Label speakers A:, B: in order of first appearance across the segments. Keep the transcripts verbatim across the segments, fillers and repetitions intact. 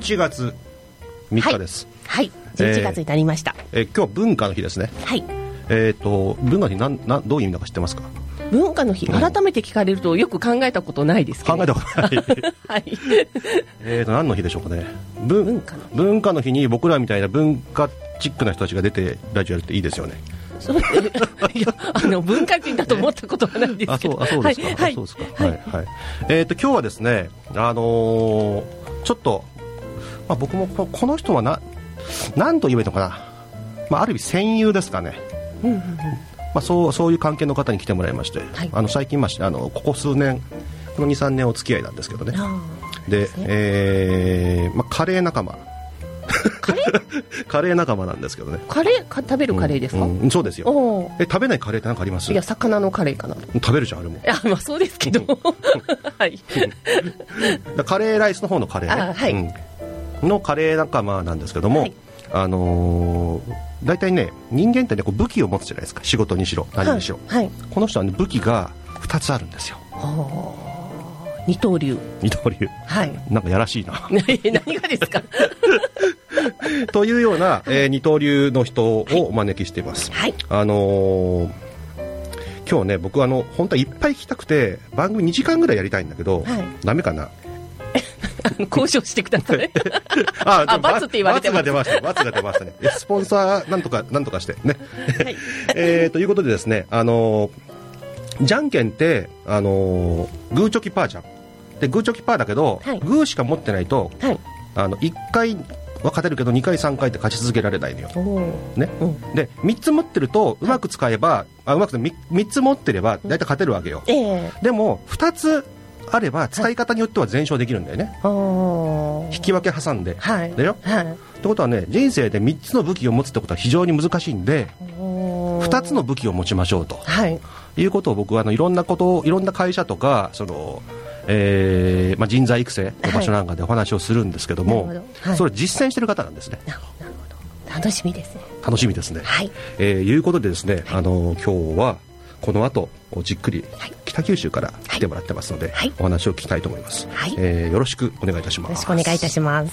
A: ちがつみっかです。
B: はい、はい、じゅういちがつになりました。
A: えーえー、今日文化の日ですね。
B: はい。
A: えーと文化の日なんなんどういう意味だか知ってますか？
B: 文化の日、改めて聞かれるとよく考えたことないですけど、
A: 考えたことない、
B: はい、え
A: ーと何の日でしょうかね。文,
B: 文化の日
A: 文化の日に僕らみたいな文化チックな人たちが出てラジオやるっていいですよね。
B: そういやあの文化人だと思ったことはないですけど、
A: あそうあそうですか、はい、あそうですか、はいはいはい。えーと今日はですね、あのー、ちょっと、まあ、僕も こ, この人はな何と言えばいいのかな、まあ、ある意味戦友ですかね。うんうんうん、まあ、そう、そういう関係の方に来てもらいまして、はい、あの最近、まあ、あのここ数年この にさんねんお付き合いなんですけどね。で、えーまあ、カレー仲間カレーカレー仲間なんですけどね。
B: カレーか食べるカレーですか？
A: うんうん、そうですよ。え食べないカレーって何かあります？
B: いや魚のカレーかな。
A: 食べるじゃんあれも。い
B: や、まあ、そうですけどはい
A: だカレーライスの方のカレー、ね、
B: あ、はい、
A: うん、のカレー仲間なんですけども、はい、あのー、大体ね人間ってねこう武器を持つじゃないですか。仕事にしろ何にしろ、はいはい、この人は、ね、武器がふたつあるんですよ。
B: 二刀流。
A: 二刀流、はい、なんかやらしいな
B: 何がですか
A: というような、えー、二刀流の人をお招きしています、はい。あのー、今日ね僕あの本当はいっぱい聞きたくて番組にじかんぐらいやりたいんだけど、はい、ダメかな
B: 交渉してください
A: あ
B: あ、罰って言われてます。
A: 罰が出ました罰が出ましたねスポンサーなんとかなんとかしてね、はい、えー、ということでですね、あのー、じゃんけんって、あのー、グーチョキパーじゃんでグーチョキパーだけど、はい、グーしか持ってないと、はい、あのいっかいは勝てるけどにかいさんかいって勝ち続けられないのよ、ね、うん、でみっつ持ってるとうまく使えば、はい、あうまく 3, みっつ持ってれば大体勝てるわけよ、うん、えー、でもふたつあれば使い方によっては全勝できるんだよね、はい、引き分け挟んで、はい、だよ、はい、ってことはね人生でみっつの武器を持つってことは非常に難しいんでふたつの武器を持ちましょうと、はい、いうことを僕はあのいろんなことをいろんな会社とかそのえーまあ、人材育成の場所なんかでお話をするんですけども、はいはい、それを実践している方なんですね。
B: なるほど、楽しみですね。
A: 楽しみですね、はい、えー、いうことでですね、はい、あの今日はこの後じっくり北九州から来てもらってますので、はい、お話を聞きたいと思います、はい、えー、よろしくお願いいたします。
B: よろしくお願いいたします。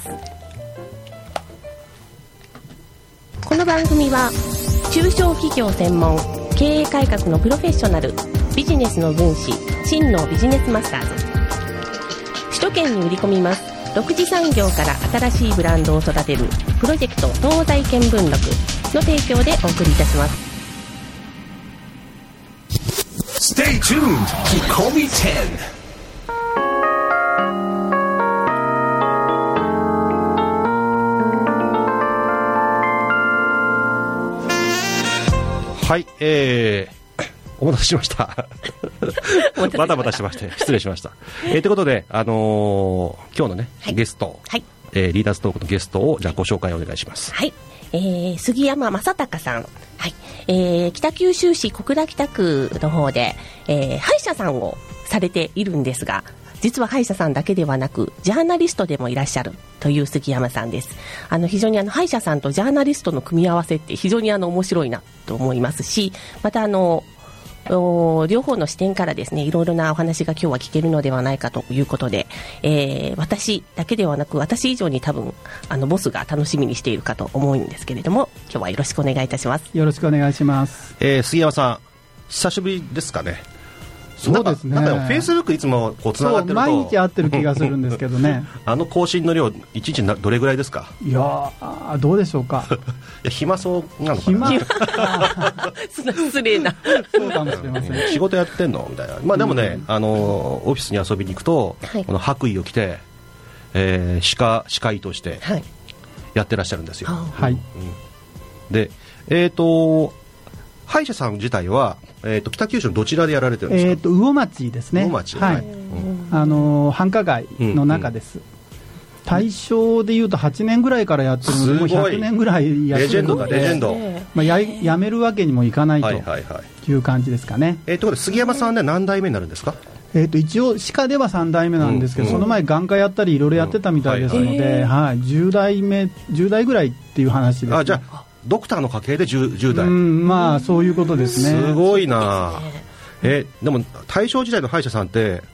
B: この番組は中小企業専門経営改革のプロフェッショナルビジネスの軍師真のビジネスマスターズ首都圏に売り込みます独自産業から新しいブランドを育てるプロジェクト東西見聞録の提供でお送りいたします。
C: Stay tuned キコミテン。
A: はい、えーお待たせしましたバタバタしてまして失礼しました、えー、ということで、あのー、今日のね、はい、ゲスト、はい、えー、リーダーズトークのゲストをじゃあご紹介お願いします。
B: はい、えー、杉山正隆さん、はい、えー、北九州市小倉北区の方で、えー、歯医者さんをされているんですが実は歯医者さんだけではなくジャーナリストでもいらっしゃるという杉山さんです。あの非常にあの歯医者さんとジャーナリストの組み合わせって非常にあの面白いなと思いますしまたあの両方の視点からですねいろいろなお話が今日は聞けるのではないかということで、えー、私だけではなく私以上に多分あのボスが楽しみにしているかと思うんですけれども今日はよろしくお願いいたします。
D: よろしくお願いします、
A: えー、杉山さん久しぶりですかね。
D: そうですね。
A: なんかフェイスブックいつもこうつながってると
D: 毎日会ってる気がするんですけどね
A: あの更新の量いちにちどれぐらいですか。
D: いやどうでしょうかい
A: や暇そうなのかな。
D: 暇
B: 失礼な
D: そうかもしれません
A: 仕事やってんのみたいな、まあ、でもね、うん、あのオフィスに遊びに行くと、はい、この白衣を着て、えー、歯科歯科医としてやってらっしゃるんですよ、
D: はい、うん、
A: でえっ、ー、と歯医者さん自体は、えー、と北九州のどちらでやられてるんですか。
D: えー、と魚町ですね。
A: 魚町、
D: はい、はい、うん、あの繁華街の中です、うんうん、大正でいうとはちねんぐらいからやってるのでもうひゃくねんぐらいやってるので
A: レジェンドだレジェンド、
D: まあ、や, やめるわけにもいかないという感じですかね、はいはいはい。
A: えー、ということで杉山さんは、ね、何代目になるんですか。
D: えー、と一応歯科ではさんだいめなんですけど、うんうん、その前眼科やったりいろいろやってたみたいですので、うんはいはいはい、じゅうだいめじゅうだいぐらいっていう話です、ね。
A: あじゃあドクターの家系で 10, じゅう代、
D: うん、まあそういうことですね。
A: すごいな。えでも大正時代の歯医者さんって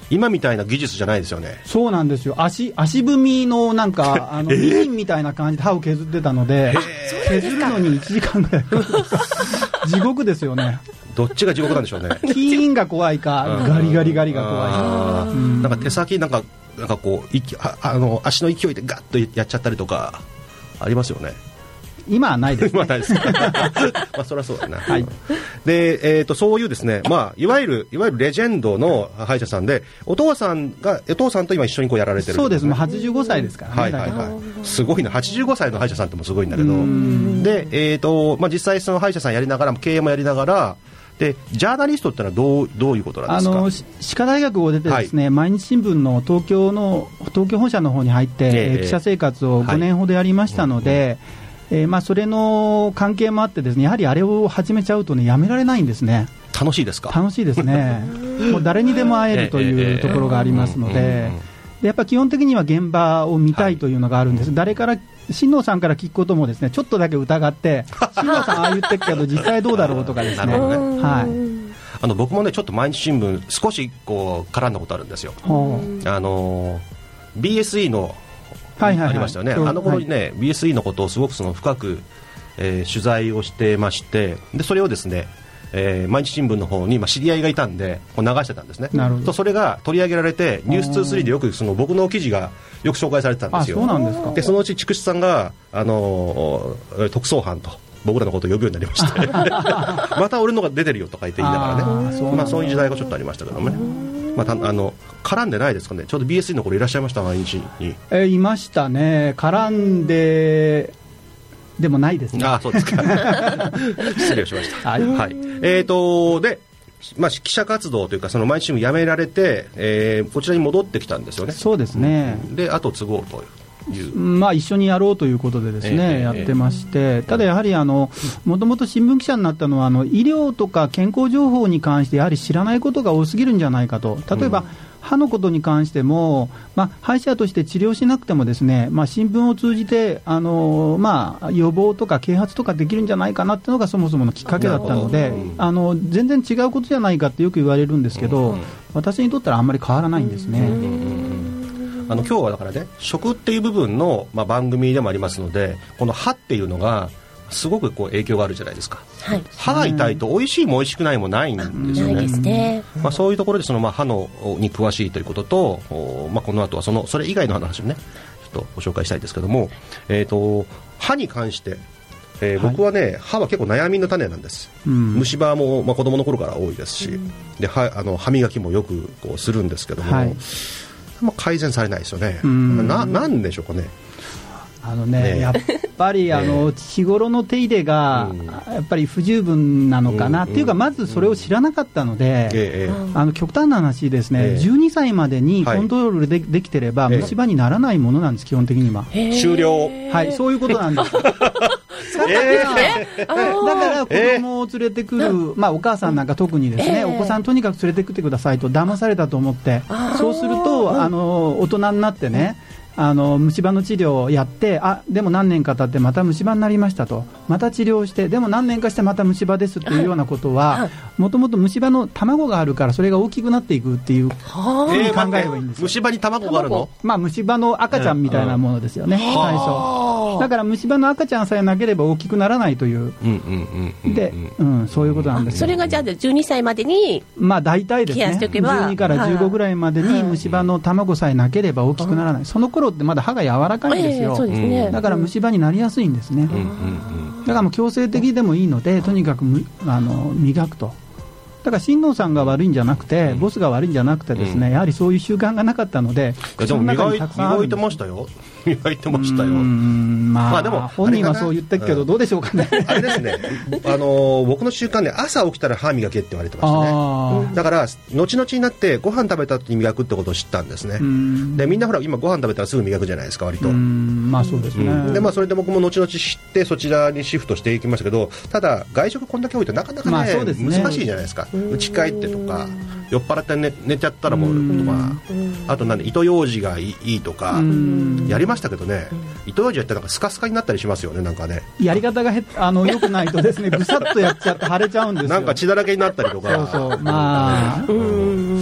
A: 今みたいな技術じゃないですよね。
D: そうなんですよ。足足踏みのなんかあのミシンみたいな感じで歯を削ってたので、削るのにいちじかんぐらい地獄ですよね。
A: どっちが地獄なんでしょうね。
D: キーンが怖いか、うん、ガリガリガリが怖いか、
A: うん、なんか手先なんかなんかこうああの足の勢いでガッとやっちゃったりとかありますよね。
D: 今はないです、ね、
A: 今はないですまあそりゃそうだな、はい、で、えー、とそういうですね、まあ、いわゆるいわゆるレジェンドの歯医者さんで、お父さんがお父さんと今一緒にこうやられてる、ね、
D: そうです、もうはちじゅうごさいですからね、
A: はいはいはい、すごいな、はちじゅうごさいの歯医者さんってもすごいんだけど、で、えーとまあ、実際その歯医者さんやりながら経営もやりながらで、ジャーナリストってのはどう、どういうことなんですか。あの
D: 歯科大学を出てですね、はい、毎日新聞の東京の東京本社の方に入って、えー、記者生活をごねんほどやりましたので、はい、うんうんえーまあ、それの関係もあってですね、やはりあれを始めちゃうとね、やめられないんですね。
A: 楽しいですか。
D: 楽しいですねもう誰にでも会えるというところがありますので、やっぱ基本的には現場を見たいというのがあるんです、はい、誰から新納さんから聞くこともですね、ちょっとだけ疑って新納さんああ言ってるけど実際どうだろうとかですね、なるほどね、はい、
A: あの僕もねちょっと毎日新聞少しこう絡んだことあるんですよ。あの ビーエスイー の
D: はいはいはい、
A: ありましたよね。あの頃にね、はい、ビーエスイー のことをすごくその深く、えー、取材をしてまして、でそれをですね、えー、毎日新聞の方に、まあ、知り合いがいたんでこう流してたんですね。なるほど。とそれが取り上げられてニュースにじゅうさんでよくその僕の記事がよく紹介されてたんですよ。
D: あ、そうなんですか。
A: でそのうち筑紫さんが、あのー、特捜班と僕らのことを呼ぶようになりましてまた俺のが出てるよとか言って言いながらね、あ、そう、まあ、そういう時代がちょっとありましたけどもね、まあ、たあの絡んでないですかね。ちょうど ビーエスイー の頃いらっしゃいました毎日に。
D: えー、いましたね。絡んででもないですね。
A: あ、そうですか失礼しました、はいはい、えーとで、まあ、記者活動というかその毎日新聞辞められて、えー、こちらに戻ってきたんですよね。
D: そうですね、
A: うん、で後継ごうという
D: まあ、一緒にやろうということでですね、えー、やってまして、ただやはりあのもともと新聞記者になったのはあの医療とか健康情報に関してやはり知らないことが多すぎるんじゃないかと。例えば、うん、歯のことに関しても、まあ、歯医者として治療しなくてもですね、まあ、新聞を通じてあの、まあ、予防とか啓発とかできるんじゃないかなっていうのがそもそものきっかけだったので、うん、あの全然違うことじゃないかってよく言われるんですけど、うん、私にとったらあんまり変わらないんですね。うん、
A: あの今日はだからね、食っていう部分の、まあ、番組でもありますので、この歯っていうのがすごくこう影響があるじゃないですか、はい、歯が痛いと美味しいも美味しくないもないんですよね。ないですね、まあ、そういうところでその、まあ、歯のに詳しいということと、まあ、この後はそのそれ以外の話をねちょっとご紹介したいですけども、えーと、歯に関して、えー、僕はね、はい、歯は結構悩みの種なんです、うん、虫歯も、まあ、子供の頃から多いですし、うん、で歯、あの歯磨きもよくこうするんですけども、はい、まあ、改善されないですよね。うん、な, なんでしょうかね。
D: あのね、ね、やっぱりあの、ね、日頃の手入れがやっぱり不十分なのかな、うん、っていうかまずそれを知らなかったので、うん、あの極端な話ですね、えー、じゅうにさいまでにコントロール で,、はい、できてれば虫歯にならないものなんです、基本的には。
A: 終了。
D: はい、そういうことなんですだから、えー、だから子供を連れてくる、えーまあ、お母さんなんか特にですね、えー、お子さんとにかく連れてきてくださいと騙されたと思って、そうするとあの大人になってね、あの虫歯の治療をやって、あでも何年か経ってまた虫歯になりましたと、また治療して、でも何年かしてまた虫歯ですっていうようなことは、もともと虫歯の卵があるからそれが大きくなっていくっていうふうに考えればいいんですよ。
A: 虫歯に卵があるの？
D: まあ、虫歯の赤ちゃんみたいなものですよね、最初。だから虫歯の赤ちゃんさえなければ大きくならないという、で、うん、そういうことなんですよ。
B: それがじゃあじゅうにさいまでに、
D: まあ、大体ですね、じゅうにからじゅうごぐらいまでに虫歯の卵さえなければ大きくならない、その頃ってまだ歯が柔らかいんですよ、えーそうですね、だから虫歯になりやすいんですね、うんうんうん、だからもう強制的でもいいのでとにかくあの磨くと。だから新納さんが悪いんじゃなくて、ボスが悪いんじゃなくてですね、やはりそういう習慣がなかったので、
A: いやでも磨い、磨いてましたよ磨いてましたよ。うん、
D: まあ、まあでも本人はそう言ってるけど、どうでしょうかね。
A: あれですね、あの僕の習慣で朝起きたら歯磨けって言われてましたね。だから後々になってご飯食べた後に磨くってことを知ったんですね。でみんなほら今ご飯食べたらすぐ磨くじゃないですか、割と。
D: うんまあそうですね、うん、
A: でまあそれで僕も後々知ってそちらにシフトしていきましたけど、ただ外食こんだけ多いとなかなか ね,、まあ、そうですね難しいじゃないですか。家帰ってとか酔っ払って 寝, 寝ちゃったらもうとか、あと何糸ようじがいいとかやりましたけどね、糸ようじやってなんかスカスカになったりしますよね。なんかね
D: やり方がへあの良くないとですねぐさっとやっちゃって腫れちゃうんですよ。
A: なんか血だらけになったりとか
D: そうそう、まあ、うん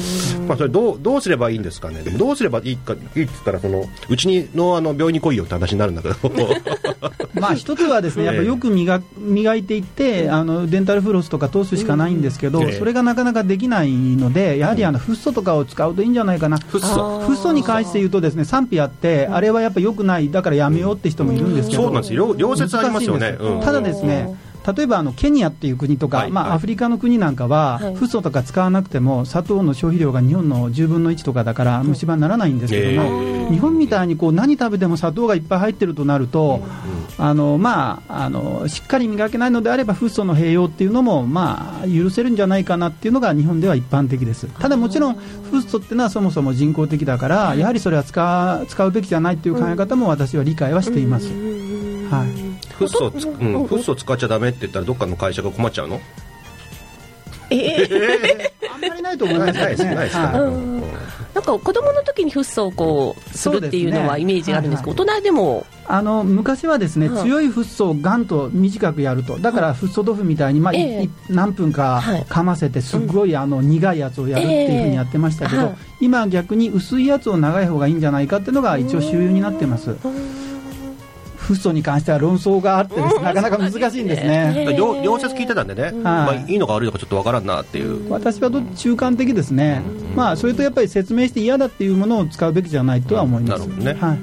A: まあ、それどうどうすればいいんですかね。でもどうすればいいかいいって言ったらそのうちにのあの病院に来いよって話になるんだけど
D: まあ一つはですね、やっぱよく磨磨いていってあのデンタルフロスとか通すしかないんですけど、それがなかなかできないので、やはりあのフッ素とかを使うといいんじゃないかな。
A: フッ素
D: フッ素に関して言うとですね、賛否あって、あれはやっぱ良くない、だからやめようって人もいるんですけど、
A: そうなんですよ、両説ありますよね。うん、
D: ただですね、例えばあのケニアっていう国とか、
A: はい
D: まあ、アフリカの国なんかは、はい、フッ素とか使わなくても砂糖の消費量が日本のじゅうぶんのいちとかだから虫歯にならないんですけども、えー、日本みたいにこう何食べても砂糖がいっぱい入ってるとなると、うん、あのまあ、あのしっかり磨けないのであればフッ素の併用っていうのも、まあ、許せるんじゃないかなっていうのが日本では一般的です。ただもちろんフッ素っていうのはそもそも人工的だからやはりそれは 使, 使うべきじゃないという考え方も私は理解はしています、はい、
A: フッ素をつ、うん、フッ素を使っちゃダメって言ったらどっかの会社が困っちゃうの？
B: えー、
D: あんまりないと思いますね。ないですね。
A: ないですか。
B: なんか子供の時にフッ素をこうするっていうのはイメージがあるんですけど、大人でも
D: あの昔はですね、はい、強いフッ素をガンと短くやると、だからフッ素豆腐みたいに、まあえー、何分かかませてすごいあの苦いやつをやるっていうふうにやってましたけど、えーはい、今は逆に薄いやつを長い方がいいんじゃないかっていうのが一応主流になってます。フッ素に関しては論争があってです、ね、なかなか難しいんですね。
A: 両, 両説聞いてたんでね、まあ、いいのか悪いのかちょっとわからんなっていう。
D: 私はど中間的ですね、まあ、それとやっぱり説明して嫌だっていうものを使うべきじゃないとは思います。
A: なるほどね、
D: はい、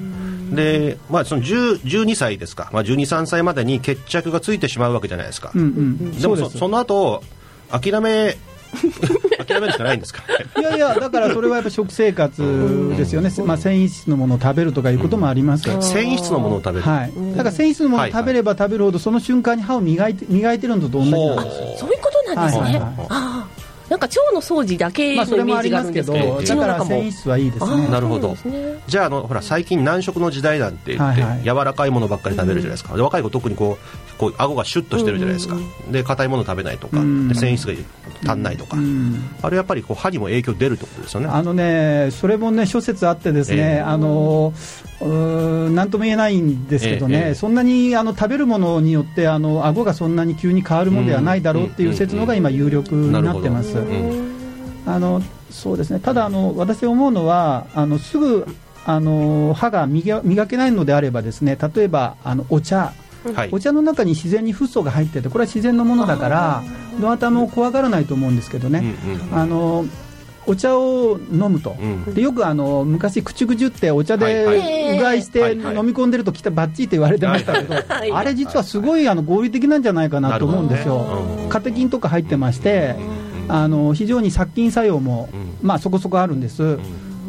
A: でまあ、そのじゅう、じゅうにさいですか、まあ、じゅうに、さんさいまでに決着がついてしまうわけじゃないですか、
D: うんうん、
A: でも そ, その後諦め諦めるしかないんですか？
D: いやいや、だからそれはやっぱ食生活ですよね、まあ、繊維質のものを食べるとかいうこともあります、うん、
A: 繊維質のものを食べる、
D: はい、だから繊維質のものを食べれば食べるほどその瞬間に歯を磨いて、磨いてるのと同じなんですよ。
B: そういうことなんですね、はいはいはい、あなんか腸の掃除だけのイメージがあるんですけど、
D: まあ、それもありますけど、だから繊維質はいいですね。
A: なるほど、じゃあ、あのほら最近軟食の時代なんて言って、はいはい、柔らかいものばっかり食べるじゃないですか、うん、で若い子特にこうこう顎がシュッとしてるじゃないですか、うん、で硬いもの食べないとか、うん、で繊維質が足んないとか、うん、あれやっぱりこう歯にも影響出るってことですよね。
D: あのね、それもね諸説あってですね、えー、あのなんとも言えないんですけどね、えーえー、そんなにあの食べるものによってあの顎がそんなに急に変わるものではないだろうっていう説のが今有力になってます。あのそうですね、ただあの私思うのはあのすぐあの歯が 磨, 磨けないのであればですね、例えばあのお茶、はい、お茶の中に自然にフッ素が入ってて、これは自然のものだからどなたも怖がらないと思うんですけどね、うんうん、あのお茶を飲むと、うん、でよくあの昔くちゅくちゅってお茶でうがいして飲み込んでるときたバッチリって言われてましたけど、はいはい、あれ実はすごいあの合理的なんじゃないかなと思うんですよ、ね、カテキンとか入ってまして、あの非常に殺菌作用も、うん、まあ、そこそこあるんです、うん、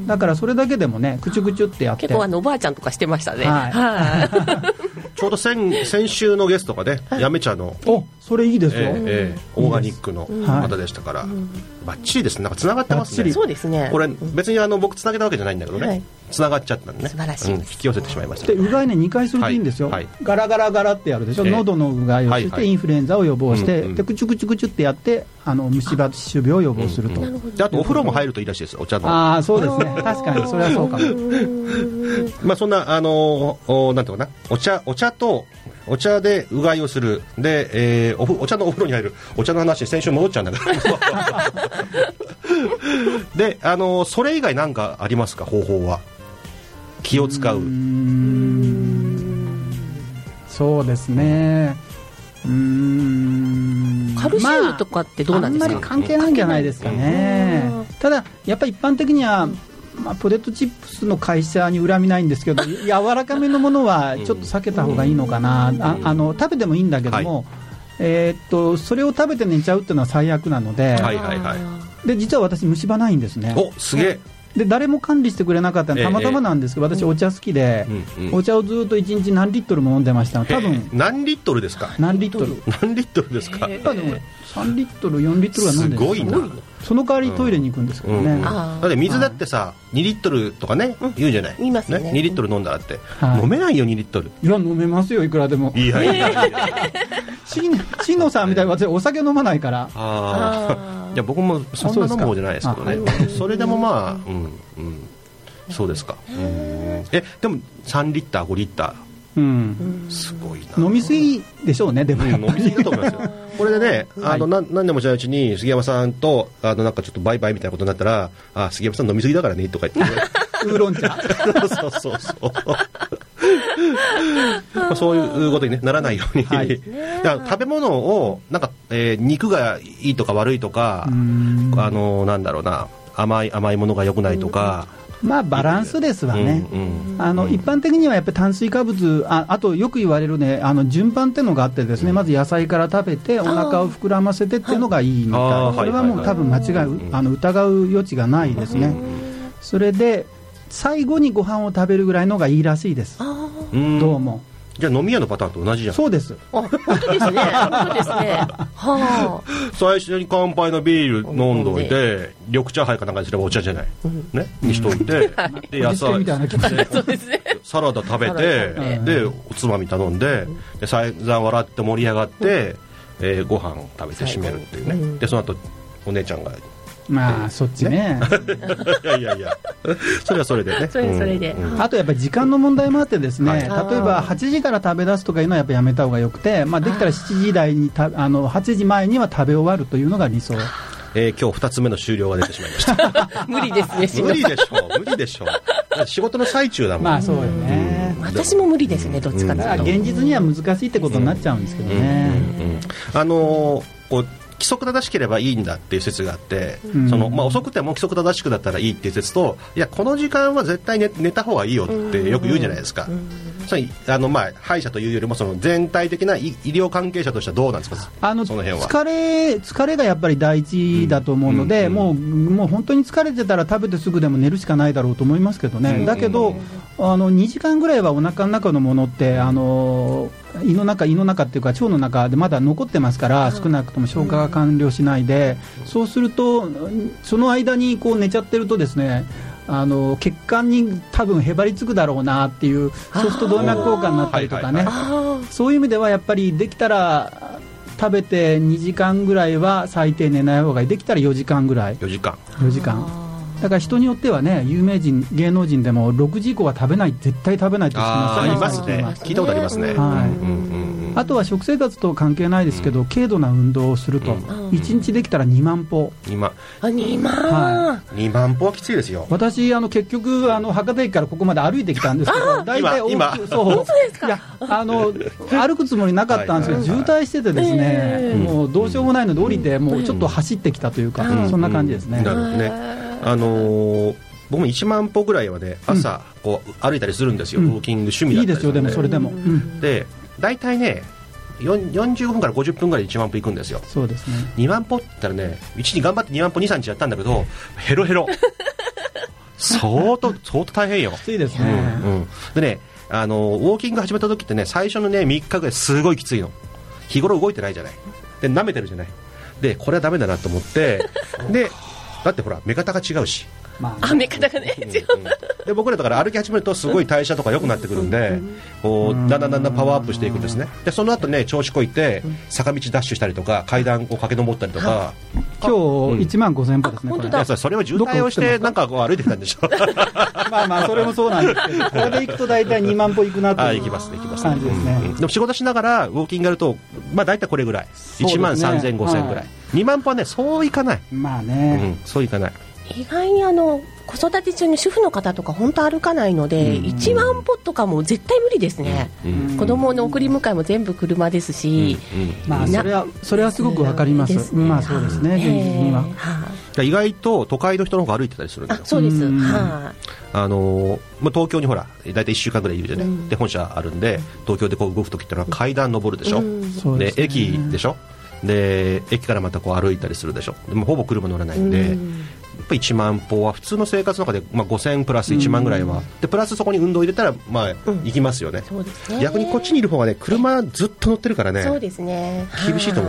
D: だからそれだけでもねくちゅくちゅってやって
B: 結構あのおばあちゃんとかしてましたね、
D: はい
B: はい、
A: ちょうど 先, 先週のゲストがねやめ茶の
D: おそれいいですよ、
A: えーえー、オーガニックの方でしたから、うん、バッチリですね。なんかつながってますね。
B: そうですね。
A: これ別にあの僕つなげたわけじゃないんだけどね、はい、つながっちゃったんでね、
B: 素晴らしい、
A: うん、引き寄せてしまいました。
D: でうがいねにかいするといいんですよ、はいはい、ガラガラガラってやるでしょ、えー、喉のうがいをして、はいはい、インフルエンザを予防して、うんうん、でくちゅくちゅくちゅってやってあの虫歯歯周病を予防すると、うんうん、
A: であとお風呂も入るといいらしいです、お茶の。
D: ああそうですね、確かにそれはそうかも
A: まあそんなあのー、なんていうかな、お茶お茶とお茶でうがいをするで、えー、お, お茶のお風呂に入る、お茶の話先週戻っちゃうんだからで、あのー、それ以外何かありますか、方法は。気を使う。うー
D: んそうですね、うーん
B: カルシウムとかってどうなんですか、
D: まあ、あんまり関係ないんじゃないですかね。ただやっぱり一般的にはまあ、ポテトチップスの会社に恨みないんですけど柔らかめのものはちょっと避けた方がいいのかな、うん、ああの食べてもいいんだけども、はい、えー、っとそれを食べて寝ちゃうっていうのは最悪なので、はいはいはい、で実は私虫歯ないんですね。
A: おすげえ。
D: で誰も管理してくれなかったのたまたまなんですけど、ええ、私お茶好きで、うんうん、お茶をずっといちにち何リットルも飲んでました。多分
A: 何リットルですか。
D: 何リットル
A: 何リットルですか。
D: でもさんリットルよんリットルは飲んでる。
A: すごいな。
D: その代わりトイレに行くんですけどね、うんうん、
A: だって水だってさにリットルとかね、うん、言うじゃない、
B: 言いますね、
A: ねにリットル飲んだらって、はい、飲めないよにリットル。
D: いや飲めますよいくらでも。
A: いやいやいや
D: しのさんみたいに私お酒飲まないから。
A: ああいや僕もそんな飲む方じゃないですけどね。 そ, それでもまあうんうんそうですか。うんえでもさんリッターごリッター
D: うん、
A: すごいな。
D: 飲みすぎでしょうね、でも、
A: うん、飲みすぎだと思いますよ。これでね、あの、はい、何年も知らないうちに杉山さんとあのなんかちょっとバイバイみたいなことになったら、あ、杉山さん飲みすぎだからねとか言って、ね、
D: ウーロン茶
A: そうそうそうまあそういうことに、ね、ならないように、はい、だから食べ物をなんか、えー、肉がいいとか悪いとか、あのなんだろうな、甘い甘いものが良くないとか、
D: まあ、バランスですわね、うんうん、あの一般的にはやっぱり炭水化物、 あ, あとよく言われる、ね、あの順番っていうのがあってですね、まず野菜から食べてお腹を膨らませてっていうのがいいみたい、それはもう多分間違い、あの疑う余地がないですね。それで最後にご飯を食べるぐらいのがいいらしいです。どうも。
A: じゃあ飲み屋のパターンと同じじゃん。
D: そうです。
B: あ、本当ですね。本当ですね。はあ。
A: 最初に乾杯のビール飲んどいて、緑茶杯かなんかにすればお茶じゃない、うん、ね、にしといて、で野菜サラダ食べて、でおつまみ頼んで、で散々笑って盛り上がって、えー、ご飯食べて締めるっていうね、うん、でその後お姉ちゃんが
D: まあそっちね
A: いやいやいやそれはそれでね、
B: それそれで、
D: うん、あとやっぱり時間の問題もあってですね、はい、例えばはちじから食べ出すとかいうのはやっぱりやめた方がよくて、まあ、できたらしちじ台にたあのはちじまえには食べ終わるというのが理想。
A: えー、今日ふたつめの終了が出てしまいました
B: 無理ですね。
A: 無理でしょ無理でしょ仕事の最中だもん。
D: まあそうよね、
B: うん、私も無理ですね、どっちかというと、
D: うん、現実には難しいってことになっちゃうんですけどね、うんうんうん、
A: あのー、こう規則正しければいいんだっていう説があって、うん、そのまあ、遅くても規則正しくだったらいいっていう説と、いやこの時間は絶対 寝, 寝た方がいいよってよく言うじゃないですか、うんうん、それあの、まあ、歯医者というよりもその全体的な医療関係者としてはどうなんですか、
D: あの
A: その辺は。
D: 疲れ、疲れがやっぱり第一だと思うので、うんうんうん、もう、もう本当に疲れてたら食べてすぐでも寝るしかないだろうと思いますけどね、うんうん、だけどあのにじかんぐらいはお腹の中のものってあの胃の中、胃の中っていうか腸の中でまだ残ってますから、少なくとも消化が完了しないで、そうするとその間にこう寝ちゃってるとですね、あの血管に多分へばりつくだろうなっていう、そうすると動脈硬化になったりとかね、そういう意味ではやっぱりできたら食べてにじかんぐらいは最低寝ない方がいい。できたらよじかんぐらい。
A: よじかん。
D: よじかん。だから人によってはね、有名人、芸能人でもろくじ以降は食べない、絶対食べないって聞きますね。
A: ありますね。聞いたことありますね。はい。うんうん
D: うん、あとは食生活と関係ないですけど、うん、軽度な運動をすると、うん、いちにちできたらにまん歩。
A: にまん。
B: あ、にまん、
A: はい、にまん歩はきついですよ。
D: 私あの結局あの博多駅からここまで歩いてきたんですけど、大体
A: 今
D: そう
B: 本当ですか。
D: いやあの歩くつもりなかったんですけど、はいはいはい、渋滞しててですね、えー、もうどうしようもないので降りて、うん、もうちょっと走ってきたというか、うん、そんな感じですね。
A: うん、なるほどね。あのー僕もいちまん歩ぐらいはね、朝こう歩いたりするんですよ、うん、ウォーキング趣味だったりするんで。
D: いいですよ、でもそれでも、うん、
A: で大体ねよんじゅうごふんからごじゅっぷんぐらいでいちまん歩行くんですよ。
D: そうですね。
A: にまん歩って言ったらね、いちにち頑張ってにまん歩に、さんにちやったんだけどヘロヘロ相当相当大変よ。
D: きついですね、
A: うんうん、でね、あのウォーキング始めた時ってね、最初のねみっかぐらいすごいきついの。日頃動いてないじゃない、で舐めてるじゃない、でこれはダメだなと思ってでだってほら目方が違うし、
B: まあ、目方がね、うんうん、
A: で僕らだから歩き始めるとすごい代謝とか良くなってくるんで、こうだんだんだんだんパワーアップしていくんですね。でその後ね調子こいて坂道ダッシュしたりとか階段を駆け上ったりとか、
D: 今日いちまんごせん歩ですね、これ。
A: いやそれは渋滞をしてなんかこう歩いてきたんでしょ
D: まあまあそれもそうなんですけど、これで行くと大体にまん歩行くなという感じですね。
A: でも仕事しながらウォーキングやると、まあ大体これぐらい、いちまんさんぜんごせんぐらい、はい、にまん歩はねそういかない。
D: まあね、
A: うん、そういかない。
B: 意外にあの子育て中に主婦の方とか本当歩かないので、うん、いちまん歩とかも絶対無理ですね、うん、子供の送り迎えも全部車ですし、
D: うんうん、まあ、それはそれはすごくわかります、ね、まあそうですね、現実には、
A: 意外と都会の人の方が歩いてたりするんですよ。
B: あ、そうです、は
A: あのまあ、東京にほら大体いっしゅうかんぐらいいるじゃない、うん、で本社あるんで東京でこう動くときってのは階段登るでしょ、うん、で、ね、駅でしょ、で駅からまたこう歩いたりするでしょ、でもほぼ車乗らないんで、うん、やっぱいちまん歩は普通の生活の中で、まあ、ごせんプラスいちまんぐらいは、うん、でプラスそこに運動入れたら、まあうん、行きますよね。
B: そうですね。
A: 逆にこっちにいる方がね車ずっと乗ってるからね、
B: そうですね、
A: 厳しいと思うよ。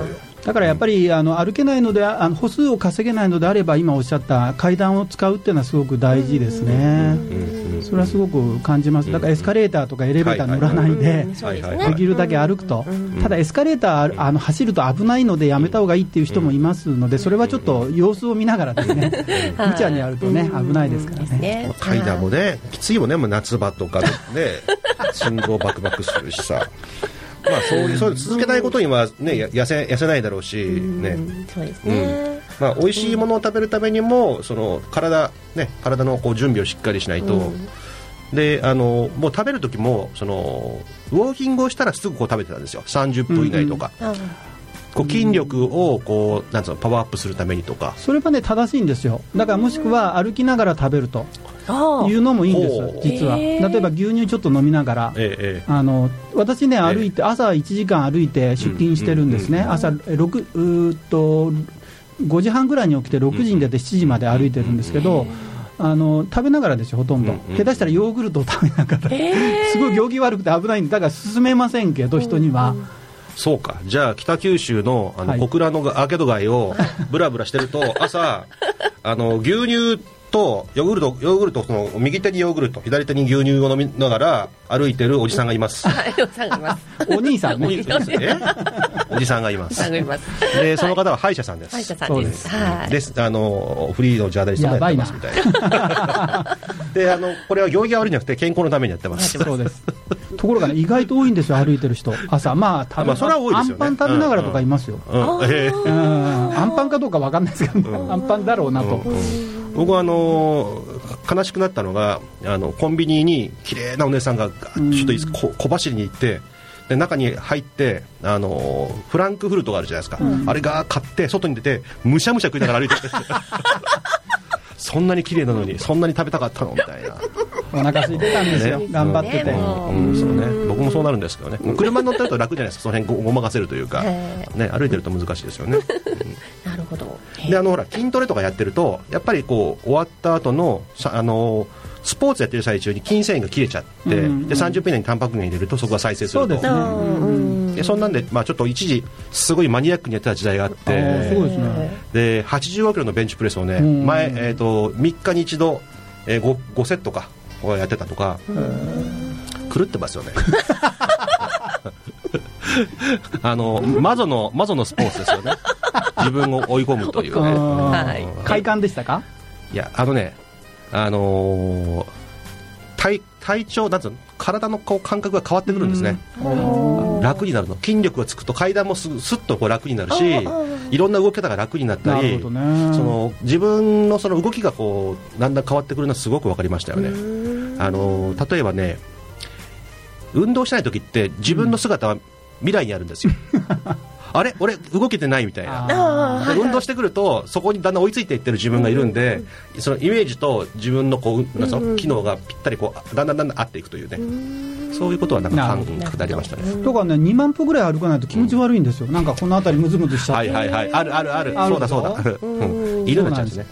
D: だからやっぱりあの歩けないので、あの歩数を稼げないのであれば、今おっしゃった階段を使うっていうのはすごく大事ですね。それはすごく感じます。だからエスカレーターとかエレベーター乗らないで、できるだけ歩くと。ただエスカレーターあの走ると危ないのでやめた方がいいっていう人もいますので、それはちょっと様子を見ながらですね、無茶にやるとね危ないですからね。
A: 階段もねきついもんね、もう夏場とかね信号バクバクするしさ。まあ、そういうそういう続けないことには、ね、痩せ痩せないだろうし、ね、
B: そうですね、
A: うん、まあ、美味しいものを食べるためにもその 体,、ね、体のこう準備をしっかりしないと、うん、であのもう食べる時もそのウォーキングをしたらすぐこう食べてたんですよ、さんじゅっぷん以内とか、うんうん、こう筋力をこうなんつうのパワーアップするためにとか。
D: それはね正しいんですよ。だからもしくは歩きながら食べるというのもいいんです実は。例えば牛乳ちょっと飲みながら、ええ、あの私ね歩いて、朝いちじかん歩いて出勤してるんですね、うんうんうん、朝ろくうーっとごじはんぐらいに起きてろくじに出てしちじまで歩いてるんですけど、あの食べながらですよほとんど、うんうん、下手したらヨーグルトを食べながら、すごい行儀悪くて危ないんで、だから進めませんけど人には、うんうん、
A: そうか。じゃあ北九州 の, あの、はい、小倉のアーケード街をブラブラしてると朝あの牛乳とヨーグルト、ヨーグルトその右手にヨーグルト左手に牛乳を飲みながら歩いてるおじさんがいます。
D: お兄さんね
A: おじさんがいます。でその方は歯医者さんです。
B: 歯医者さんです。
A: はい、です。あのフリーのジャーナリストもやってますみたいな。であのこれは行儀が悪いんじゃなくて健康のためにやってます。
D: そうです。ところがね意外と多いんですよ歩いてる人朝。まあ食べ、
A: まあ、それは多いですよね。
D: アンパン食べながらとかいますよ。うんうんうんえー、うんアンパンかどうか分かんないですけど、うん、アンパンだろうなと。うんうん
A: 僕はあのー、悲しくなったのがあのコンビニに綺麗なお姉さんがちょっと小, 小走りに行ってで中に入ってあのー、フランクフルトがあるじゃないですか、うん、あれが買って外に出てむしゃむしゃ食いながら歩いててそんなに綺麗なのにそんなに食べたかったのみたいな。
D: お腹空いてたんですよ、ね、頑張ってて、
A: うんうんそうね、僕もそうなるんですけどね。車に乗ってると楽じゃないですかその辺 ご, ごまかせるというか、ね、歩いてると難しいですよね、
B: うん、なるほど。
A: であのほら筋トレとかやってるとやっぱりこう終わった後のあのスポーツやってる最中に筋繊維が切れちゃって、うん、でさんじゅっぷん以内にタンパク源入れるとそこが再生すると。そうですね、うん、でそんなんで、まあ、ちょっと一時すごいマニアックにやってた時代があって、
D: そうですね、
A: ではちじゅうごキロのベンチプレスをね、うん、前、えー、とみっかに一度、えー、5, 5セットかやってたとか、狂ってますよねあのマゾのマゾのスポーツですよね自分を追い込むというね、
D: はい、快感でしたか。
A: いやあのねあのー、体, 体調なんつうの体のこう感覚が変わってくるんですね。楽になるの。筋力がつくと階段もすすっとこう楽になるしいろんな動き方が楽になったり、その自分のその動きがこうだんだん変わってくるのはすごく分かりましたよね。あの例えばね運動しない時って自分の姿は未来にあるんですよあれ俺動けてないみたいな。運動してくるとそこにだんだん追いついていってる自分がいるんで、そのイメージと自分のこうなんその機能がぴったりこうだんだんだんだん合っていくというね、そういうことはなんか感覚でありましたね。
D: とかねにまん歩ぐらい歩かないと気持ち悪いんですよ、うん、なんかこの辺りムズムズしちゃって、
A: はいはいはい、あるあるある、そうだそうだ、うん、いるんだっちゃうんですね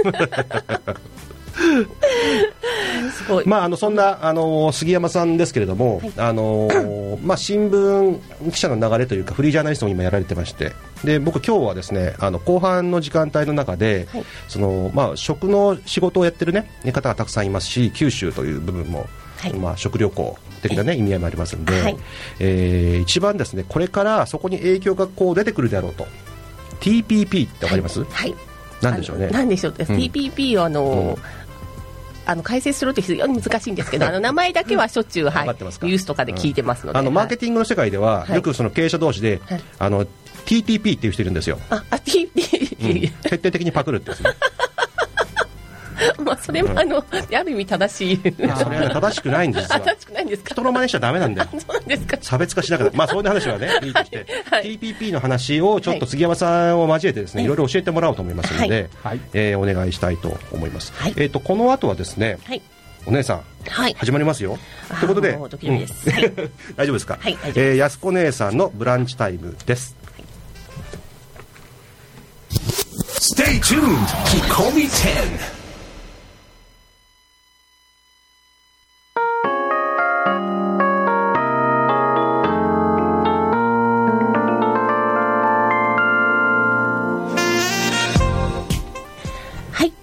B: すごい。
A: まあ、あのそんなあの杉山さんですけれども、はい、あのまあ、新聞記者の流れというかフリージャーナリストも今やられてまして、で僕今日はですねあの後半の時間帯の中で、はい、そのまあ、食の仕事をやってる、ね、方がたくさんいますし九州という部分も、はいまあ、食旅行的な、ね、意味合いもありますので、はいえー、一番ですねこれからそこに影響がこう出てくるであろうと ティーピーピー ってわかります、はいはい、なんでしょうね。
B: なんでしょう、うん、ティーピーピー をあの、うんあの解説すると非常に難しいんですけどあの名前だけはしょっちゅう、はい、ニュースとかで聞いてますので、うん、
A: あのマーケティングの世界では、はい、よくその経営者同士で、はい、あの ティーピーピー っていう人いるんですよ。
B: ああ ティーピーピー、うん、
A: 徹底的にパクるってですね
B: まあそれもあの、うん、ある意味正しい。
A: いやそれは正しくないんですよ。
B: 正しくないんですか。
A: 人の真似しちゃダメなんだよ。
B: そうなんですか。
A: 差別化しながら、まあそういう話はねいいとして、はい、ティーピーピー の話をちょっと杉山さんを交えてですね、はい、いろいろ教えてもらおうと思いますので、はいえー、お願いしたいと思います。はい、えーとこの後はですね、はいお姉さん、はい、始まりますよということで、うん、大丈夫ですか、はいえー、安子姉さんのブランチタイムです。
C: Stay tuned to Komi テン。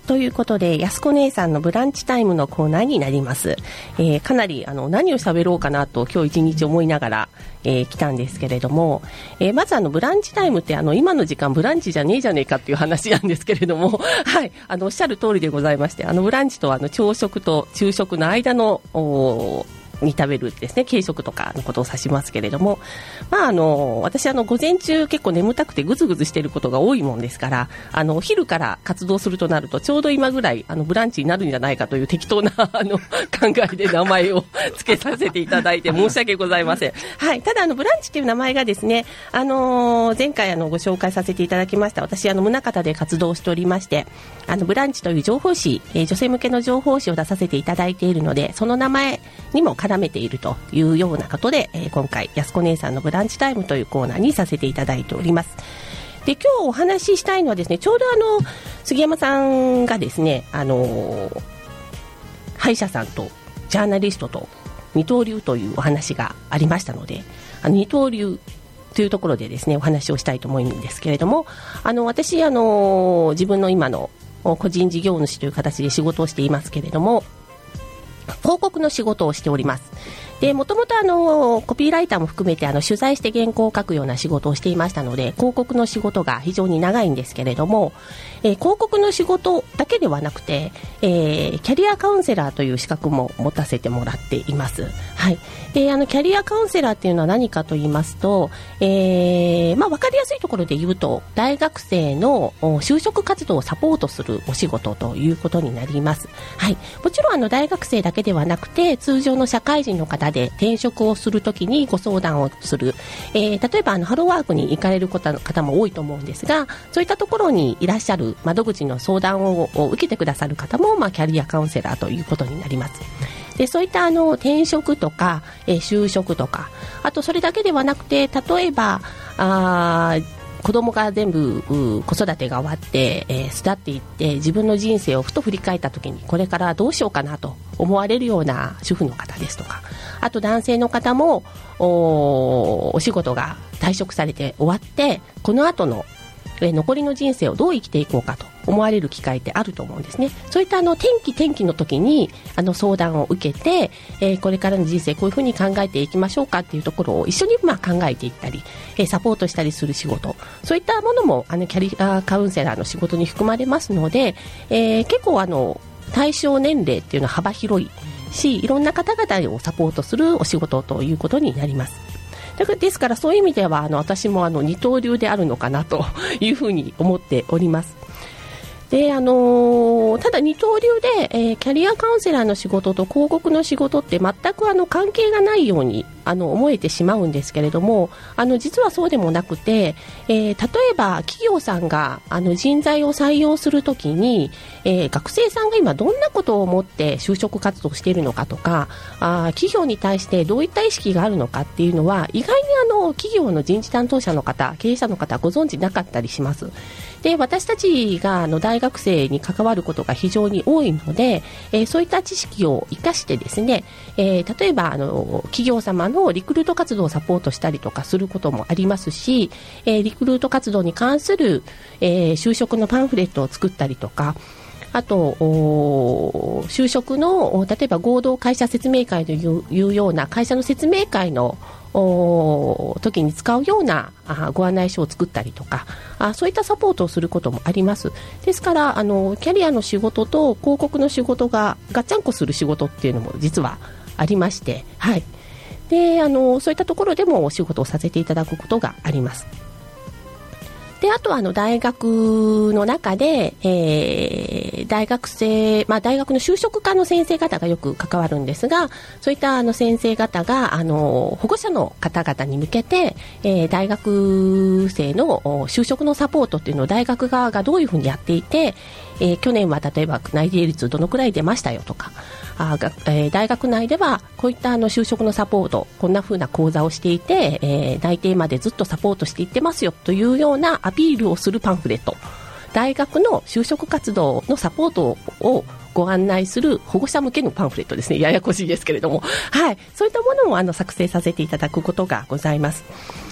B: ということで、安子姉さんのブランチタイムのコーナーになります。えー、かなりあの何を喋ろうかなと今日一日思いながら、えー、来たんですけれども、えー、まずあのブランチタイムってあの今の時間ブランチじゃねえじゃねえかっていう話なんですけれども、はい、あのおっしゃる通りでございまして、あのブランチとあの朝食と昼食の間のに食べるですね、軽食とかのことを指しますけれども、まああの私あの午前中結構眠たくてぐずぐずしていることが多いもんですから、あのお昼から活動するとなるとちょうど今ぐらいあのブランチになるんじゃないかという適当なあの考えで名前を付けさせていただいて申し訳ございません。はい、ただあのブランチという名前がですね、あの前回あのご紹介させていただきました、私あの宗像で活動しておりまして、あのブランチという情報誌、えー、女性向けの情報誌を出させていただいているので、その名前にも絡めているというようなことで、えー、今回安子姉さんのブランチタイムというコーナーにさせていただいております。で、今日お話ししたいのはですね、ちょうどあの杉山さんがですね、あのー、歯医者さんとジャーナリストと二刀流というお話がありましたので、あの二刀流というところでですねお話をしたいと思うんですけれども、あの私あのー、自分の今の個人事業主という形で仕事をしていますけれども、広告の仕事をしております。で、もともとあのコピーライターも含めてあの取材して原稿を書くような仕事をしていましたので、広告の仕事が非常に長いんですけれども、えー、広告の仕事だけではなくて、えー、キャリアカウンセラーという資格も持たせてもらっています。はい。で、あのキャリアカウンセラーっていうのは何かと言いますと、えー、まあ分かりやすいところで言うと、大学生の就職活動をサポートするお仕事ということになります。はい。もちろんあの大学生だけではなくて、通常の社会人の方で転職をするときにご相談をする、えー、例えばあのハローワークに行かれる方も多いと思うんですが、そういったところにいらっしゃる窓口の相談を受けてくださる方も、まあ、キャリアカウンセラーということになります。で、そういったあの転職とか、えー、就職とか、あとそれだけではなくて、例えばあ子供が全部子育てが終わって、えー、巣立っていって自分の人生をふと振り返った時にこれからどうしようかなと思われるような主婦の方ですとか、あと男性の方も お, お仕事が退職されて終わってこの後のえ残りの人生をどう生きていこうかと思われる機会ってあると思うんですね。そういったあの転機転機の時にあの相談を受けて、えー、これからの人生こういうふうに考えていきましょうかっていうところを一緒にまあ考えていったり、えー、サポートしたりする仕事、そういったものもあのキャリアカウンセラーの仕事に含まれますので、えー、結構あの対象年齢っていうのは幅広いし、いろんな方々をサポートするお仕事ということになります。ですからそういう意味ではあの私もあの二刀流であるのかなというふうに思っております。で、あのー、ただ二刀流で、えー、キャリアカウンセラーの仕事と広告の仕事って全くあの関係がないようにあの思えてしまうんですけれども、あの実はそうでもなくて、えー、例えば企業さんがあの人材を採用するときに、えー、学生さんが今どんなことを思って就職活動しているのかとか、あ企業に対してどういった意識があるのかっていうのは意外にあの企業の人事担当者の方、経営者の方ご存知なかったりします。で、私たちがあの大学生に関わることが非常に多いので、えー、そういった知識を生かしてですね、えー、例えばあの企業様のリクルート活動をサポートしたりとかすることもありますし、えー、リクルート活動に関する、えー、就職のパンフレットを作ったりとか、あと就職の例えば合同会社説明会という、いうような会社の説明会の時に使うようなあご案内書を作ったりとか、あそういったサポートをすることもあります。ですからあのキャリアの仕事と広告の仕事がガッチャンコする仕事っていうのも実はありまして、はい、であのそういったところでもお仕事をさせていただくことがあります。で、あとはあの大学の中で、えー、大学生、まあ、大学の就職科の先生方がよく関わるんですが、そういったあの先生方があの保護者の方々に向けて、えー、大学生の就職のサポートっていうのを大学側がどういうふうにやっていて、えー、去年は例えば内定率どのくらい出ましたよとか、あが、えー、大学内ではこういったあの就職のサポート、こんな風な講座をしていて、えー、内定までずっとサポートしていってますよというようなアピールをするパンフレット、大学の就職活動のサポートをご案内する保護者向けのパンフレットですね。ややこしいですけれども、はい、そういったものもあの作成させていただくことがございます。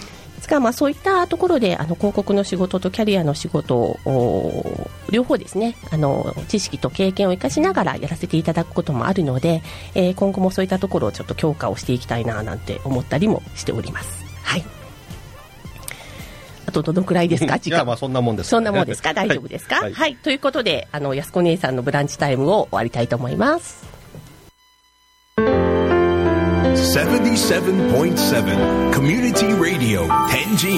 B: ですが、まあ、そういったところであの広告の仕事とキャリアの仕事を両方ですね、あの知識と経験を生かしながらやらせていただくこともあるので、えー、今後もそういったところをちょっと強化をしていきたいななんて思ったりもしております。はい。あとどのくらいですか、時間。
A: いや、まあそんなもんです、ね、
B: そんなもんですか、大丈夫ですか。はい、はい、ということで、あの安子姉さんのブランチタイムを終わりたいと思います。
C: セブンティーセブンポイントセブン Community Radio 天神。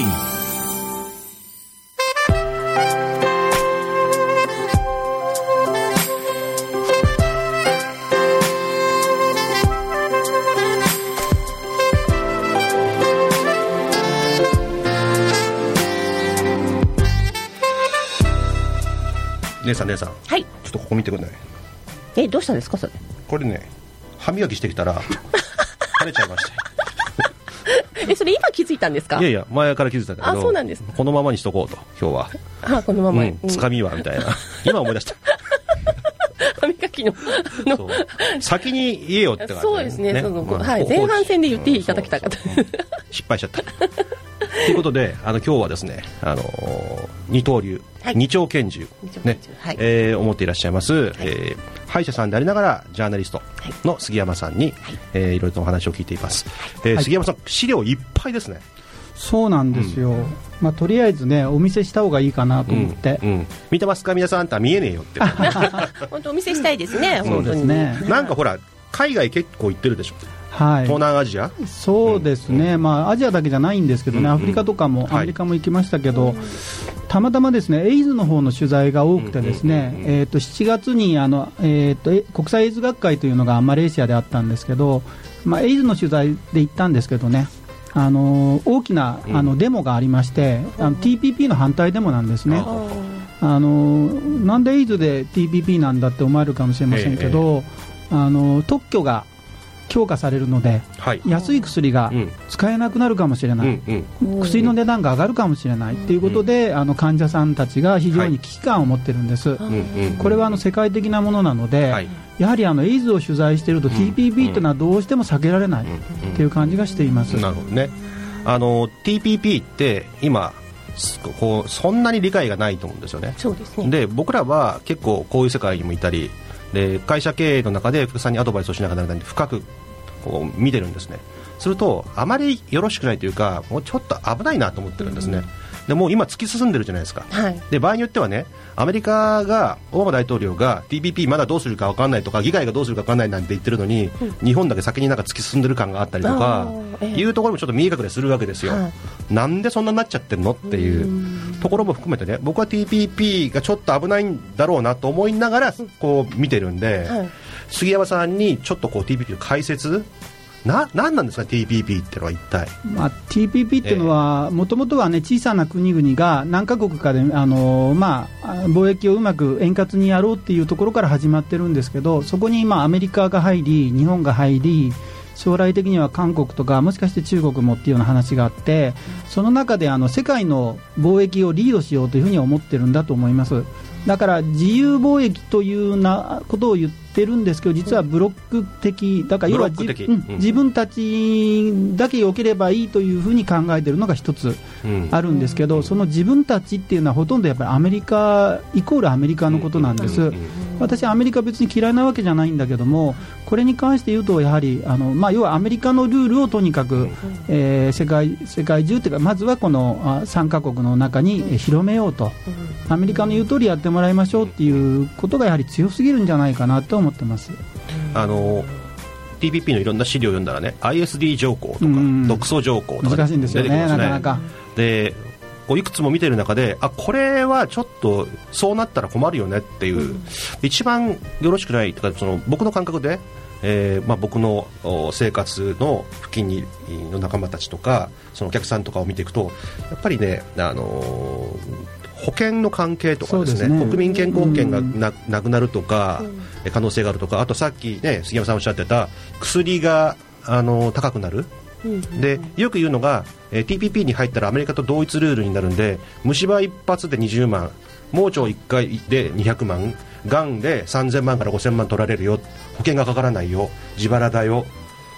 A: 姉さん姉さん、
B: はい、
A: ちょっとここ見てください。
B: え、どうしたんですかそれ。
A: これね、歯磨きしてきたら跳ねちゃいました
B: え、それ今気づいたんですか。
A: いやいや、前から気づいたんだけど、
B: あ、そうなんです、ね、
A: このままにしとこうと今日は。
B: あ、このまま、
A: うん、つかみはみたいな今思い出した
B: 歯磨きの
A: そう先に言えよって感じ、ね、
B: そうですね、その、
A: まあ、
B: はい、前半戦で言っていただきたかった、うん、
A: 失敗しちゃったということで、あの今日はですね、あのー、二刀流、はい、二丁拳銃、ね、はい、えー、思っていらっしゃいます、はい、えー、歯医者さんでありながらジャーナリストの杉山さんに、はい、えー、いろいろとお話を聞いています、はい、えー、杉山さん、資料いっぱいですね。
D: そうなんですよ、うん、まあ、とりあえずねお見せした方がいいかなと思って、うんうん、
A: 見てますか皆さんって見えねえよって
B: 本当お見せしたいですね。
D: そうですね。
A: なんかほら海外結構行ってるでしょ。
D: はい、
A: 東南アジア。
D: そうですね、うん、まあ、アジアだけじゃないんですけどね、うん、アフリカとかも、うん、アメリカも行きましたけど、はい、たまたまですねエイズの方の取材が多くてですね、うんうんうんうん、えー、としちがつにあの、えー、と国際エイズ学会というのがマレーシアであったんですけど、まあ、エイズの取材で行ったんですけどね、あの大きなあのデモがありまして、うん、あの ティーピーピー の反対デモなんですね。あのなんでエイズで ティーピーピー なんだって思われるかもしれませんけど、えー、あの特許が強化されるので、はい、安い薬が使えなくなるかもしれない、うんうん、薬の値段が上がるかもしれないということで、うん、あの患者さんたちが非常に危機感を持ってるんです、はい、これはあの世界的なものなので、はい、やはりあのエイズを取材していると ティーピーピー というのはどうしても避けられないという感じがしています。
A: なるほどね。あの ティーピーピー って今こうそんなに理解がないと思うんですよね。
B: そうですね。
A: で僕らは結構こういう世界にもいたりで会社経営の中で福さんにアドバイスをしながら深くこう見てるんですね。するとあまりよろしくないというかもうちょっと危ないなと思ってるんですね、うん、でもう今突き進んでるじゃないですか、はい、で場合によってはねアメリカがオバマ大統領が ティーピーピー まだどうするか分かんないとか議会がどうするか分かんないなんて言ってるのに、うん、日本だけ先になんか突き進んでる感があったりとか、えー、いうところもちょっと見え隠れするわけですよ、はい、なんでそんなになっちゃってるのっていうところも含めてね僕は ティーピーピー がちょっと危ないんだろうなと思いながらこう見てるんで、はい、杉山さんにちょっとこう ティーピーピー の解説な何なんですか ティーピーピー っていうのは一体、
D: まあ、ティーピーピー っていうのはもともとは、ね、小さな国々が何カ国かであの、まあ、貿易をうまく円滑にやろうっていうところから始まってるんですけどそこに今アメリカが入り日本が入り将来的には韓国とかもしかして中国もっていうような話があってその中であの世界の貿易をリードしようというふうに思ってるんだと思います。だから自由貿易というなことを言ってるんですけど実はブロック的だから要は、うん、自分たちだけ良ければいいというふうに考えているのが一つあるんですけど、うん、その自分たちっていうのはほとんどやっぱりアメリカイコールアメリカのことなんです、うんうんうん、私はアメリカ別に嫌いなわけじゃないんだけどもこれに関して言うとやはりあの、まあ、要はアメリカのルールをとにかく、うんえー、世界、世界中というかまずはこのさんカ国の中に広めようとアメリカの言う通りやってもらいましょうっていうことがやはり強すぎるんじゃないかなと思ってます。
A: あの ティーピーピー のいろんな資料を読んだらね アイエスディー 条項とか、うん、独ソ条項とか
D: 難しいんですよね、なかなか
A: でこういくつも見てる中であこれはちょっとそうなったら困るよねっていう、うん、一番よろしくないとかその僕の感覚で、えーまあ、僕の生活の付近にの仲間たちとかそのお客さんとかを見ていくとやっぱりね、あのー保険の関係とかですね、国民健康保険が な,、うん、なくなるとか、うん、可能性があるとかあとさっき、ね、杉山さんおっしゃってた薬があの高くなる、うん、でよく言うのが、えー、ティーピーピー に入ったらアメリカと同一ルールになるんで虫歯一発でにじゅうまん盲腸いっかいでにひゃくまんがんでさんぜんまんからごせんまん取られるよ保険がかからないよ自腹だよ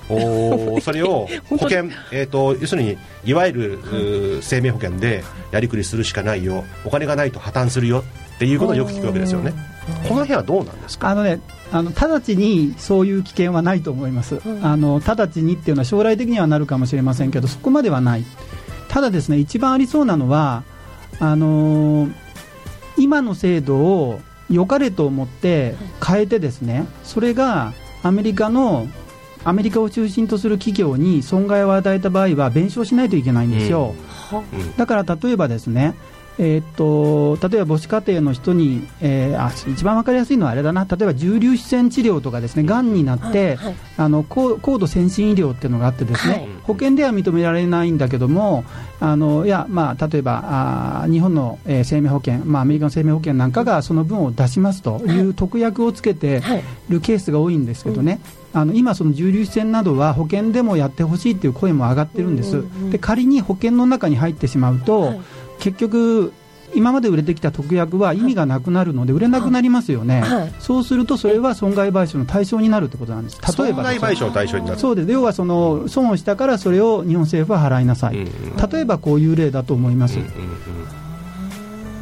A: おそれを保険、えー、と要するにいわゆる、はい、生命保険でやりくりするしかないよ、お金がないと破綻するよっていうことをよく聞くわけですよね。この辺はどうなんですか。
D: あのね、あの直ちにそういう危険はないと思います、うん、あの直ちにっていうのは将来的にはなるかもしれませんけど、そこまではない。ただですね、一番ありそうなのはあのー、今の制度を良かれと思って変えてですね、それがアメリカのアメリカを中心とする企業に損害を与えた場合は弁償しないといけないんですよ、うん、だから例えばですね、えー、っと例えば母子家庭の人に、えー、あ一番分かりやすいのはあれだな、例えば重粒子線治療とかですね、がんになって、はい、あの高, 高度先進医療っていうのがあってですね、はい、保険では認められないんだけども、あのいや、まあ、例えばあ日本の、えー、生命保険、まあ、アメリカの生命保険なんかがその分を出しますという特約をつけているケースが多いんですけどね、はい、あの今その重粒子線などは保険でもやってほしいという声も上がってるんです、うんうん、で仮に保険の中に入ってしまうと、はい、結局今まで売れてきた特約は意味がなくなるので売れなくなりますよね、はい、そうするとそれは損害賠償の対象になるということなんです。例えば
A: 損害賠償の対象になる。
D: そうです。要はその損をしたからそれを日本政府は払いなさい、うんうん、例えばこういう例だと思います、うんうんうん、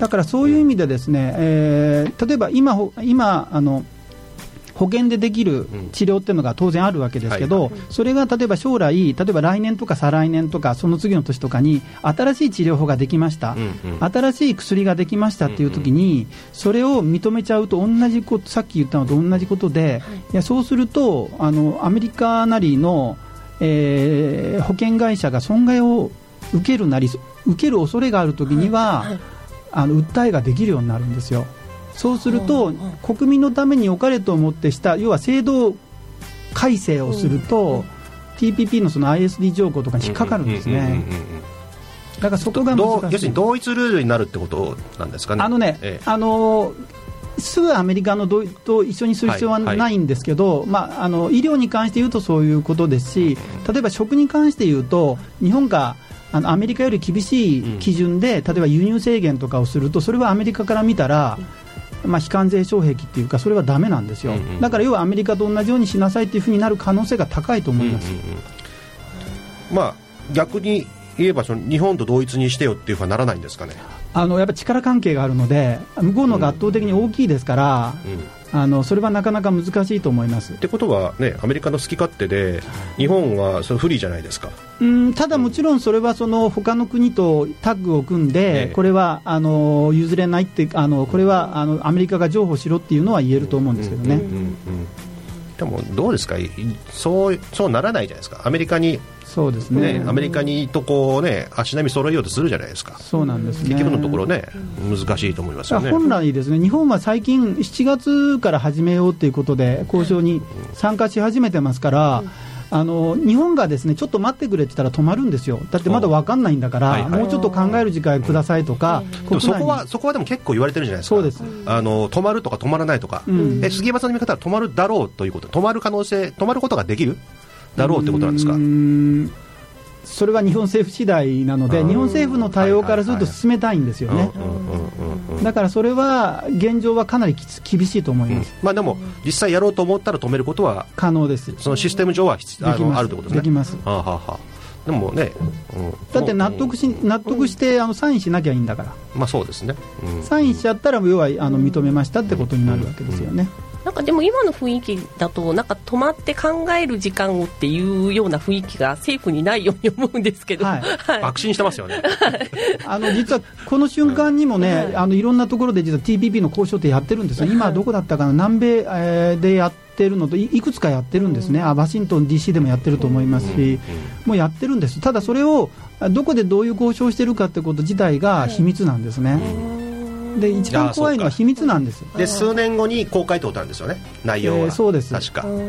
D: だからそういう意味でですね、えー、例えば 今, 今あの保険でできる治療っていうのが当然あるわけですけど、はいはい、それが例えば将来、例えば来年とか再来年とかその次の年とかに新しい治療法ができました、うんうん、新しい薬ができましたっていう時に、うんうん、それを認めちゃうと同じこと、さっき言ったのと同じことで、はい、いやそうするとあのアメリカなりの、えー、保険会社が損害を受けるなり受ける恐れがある時には、はいはい、あの訴えができるようになるんですよ。そうすると国民のために良かれと思ってした要は制度改正をすると ティーピーピー のその アイエスディー 条項とかに引っかかるんですね。だからそこが難しい。
A: 要するに同一ルールになるってことなんですかね。
D: あのね、ええ、あのすぐアメリカの同意と一緒にする必要はないんですけど、はいはい、まあ、あの医療に関して言うとそういうことですし、例えば食に関して言うと日本があのアメリカより厳しい基準で、うん、例えば輸入制限とかをするとそれはアメリカから見たら、まあ、非関税障壁っていうかそれはダメなんですよ、うんうん、だから要はアメリカと同じようにしなさいっていうふうになる可能性が高いと思います、うんうん
A: うん、まあ逆に言えばその日本と同一にしてよっていうふうにはならないんですかね。
D: あのやっぱり力関係があるので向こうのが圧倒的に大きいですから、うんうん、あのそれはなかなか難しいと思います。
A: ってことは、ね、アメリカの好き勝手で日本はそれ不利じゃないですか。
D: うん、ただもちろんそれはその他の国とタッグを組んで、ね、これはあの譲れないってあのこれはあのアメリカが譲歩しろっていうのは言えると思うんですけどね、うんうんうんうん、
A: でもどうですか、そう、そうならないじゃないですか。アメリカに
D: そうですね、
A: ね、アメリカにとこう、ね、足並み揃えようとするじゃないですか。
D: そうなんですね。
A: 結局のところね、難しいと思いますよね。
D: 本来ですね、日本は最近しちがつから始めようということで交渉に参加し始めてますから、あの日本がですねちょっと待ってくれって言ったら止まるんですよ。だってまだ分かんないんだから、はいはい、もうちょっと考える時間くださいとか、
A: でもそこはそこはでも結構言われてるじゃないですか。
D: そうです。
A: あの止まるとか止まらないとか、うん、え杉山さんの見方は止まるだろうということ、止まる可能性、止まることができるだろうということなんですか。うーん、
D: それは日本政府次第なので、日本政府の対応からすると進めたいんですよね。だからそれは現状はかなり厳しいと思います、
A: うん、まあ、でも実際やろうと思ったら止めることは
D: 可能です。
A: そのシステム上はあのあるということですね。
D: できます。
A: はあはあはあ、でもね、うん、
D: だって納得し、納得してあのサインしなきゃいいんだから、
A: まあそうですね、うん、
D: サインしちゃったら要はあの認めましたってことになるわけですよね、
B: うんうん、なんかでも今の雰囲気だとなんか止まって考える時間をっていうような雰囲気が政府にないように思うんですけど、はい
A: はい、爆心してますよね
D: あの実はこの瞬間にもね、はい、あのいろんなところで実は ティーピーピー の交渉ってやってるんですよ。今どこだったかな、南米、えー、でやってやってるのと い, いくつかやってるんですね、うん、あワシントン ディーシー でもやってると思いますし、うんうん、もうやってるんです。ただそれをどこでどういう交渉してるかってこと自体が秘密なんですね、うん、で一番怖いのは秘密なんです。
A: で数年後に公開となんですよね、内容は、えー、そうです。確か、うん、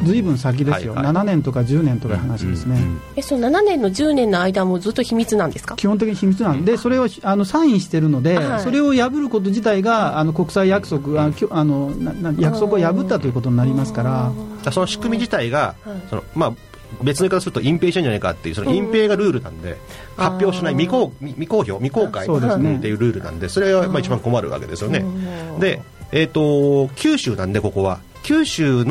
D: ずいぶん先ですよ、はいはい、ななねんとかじゅうねんとかいう話ですね、うんうんうん、
B: えそのななねんのじゅうねんの間もずっと秘密なんですか。
D: 基本的に秘密なんで、それをあのサインしてるので、はい、それを破ること自体があの国際約束、ああのなな約束を破ったということになりますから、
A: その仕組み自体が、そのまあ別の言い方すると隠蔽してるんじゃないかっていう、その隠蔽がルールなんで、発表しない、未公未公表未公開っていうルールなんで、それがまあ一番困るわけですよね。で、えーと九州なんで、ここは九州の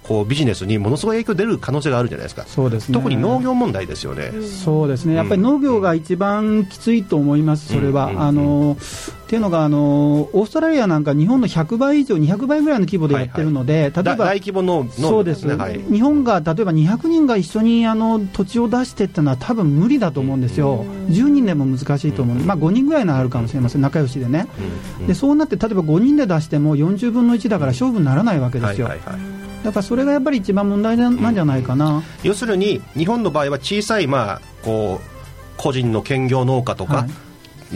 A: こうビジネスにものすごい影響出る可能性があるじゃないですか。
D: そうですね、
A: 特に農業問題ですよね。
D: そうですね、やっぱり農業が一番きついと思います、それは。うんうんうん、あのっていうのがあのオーストラリアなんか日本のひゃくばい以上にひゃくばいぐらいの規模でやってるので、はいはい、例えば
A: 大規模の
D: そうです、はい、日本が例えばにひゃくにんが一緒にあの土地を出してってのは多分無理だと思うんですよ。じゅうにんでも難しいと思う、まあ、ごにんぐらいならあるかもしれません、仲良しでね。でそうなって例えばごにんで出してもよんじゅうぶんのいちだから勝負にならないわけですよ。はいはいはい、だからそれがやっぱり一番問題なんじゃないかな。うん、
A: 要するに日本の場合は小さい、まあ、こう個人の兼業農家とか、はい、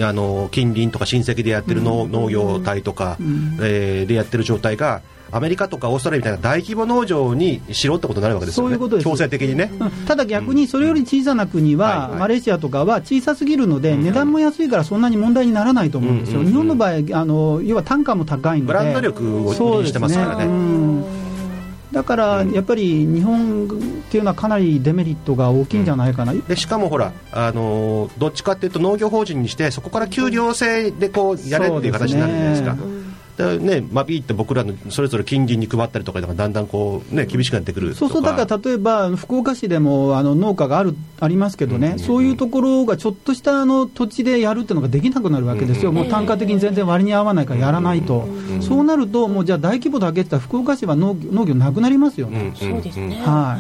A: あの近隣とか親戚でやってる 農,、うん、農業体とか、うんえー、でやってる状態がアメリカとかオーストラリアみたいな大規模農場にしろってことになるわけですよね。そういうことです。強制的にね。
D: うん、ただ逆にそれより小さな国は、うんはいはい、マレーシアとかは小さすぎるので、うん、値段も安いからそんなに問題にならないと思うんですよ。うんうんうん、日本の場合あの要は単価も高いので
A: ブランド力を売りにしてますからね。
D: だからやっぱり日本っていうのはかなりデメリットが大きいんじゃないかな。うん、
A: でしかもほら、あのー、どっちかっていうと農業法人にしてそこから給料制でこうやれっていう形になるじゃないですか。ね、まびって僕らのそれぞれ近隣に配ったりとかだんだんこう、ね、厳しくなってくるとか。
D: そうそう、だから例えば福岡市でもあの農家があるありますけどね、うんうんうん、そういうところがちょっとしたあの土地でやるっていうのができなくなるわけですよ。うんうん、もう単価的に全然割に合わないからやらないと、うんうん、そうなるともうじゃあ大規模だけって言ったら福岡市は農業、農業なくなりますよね。
B: うんうん、そうですね。
D: はい。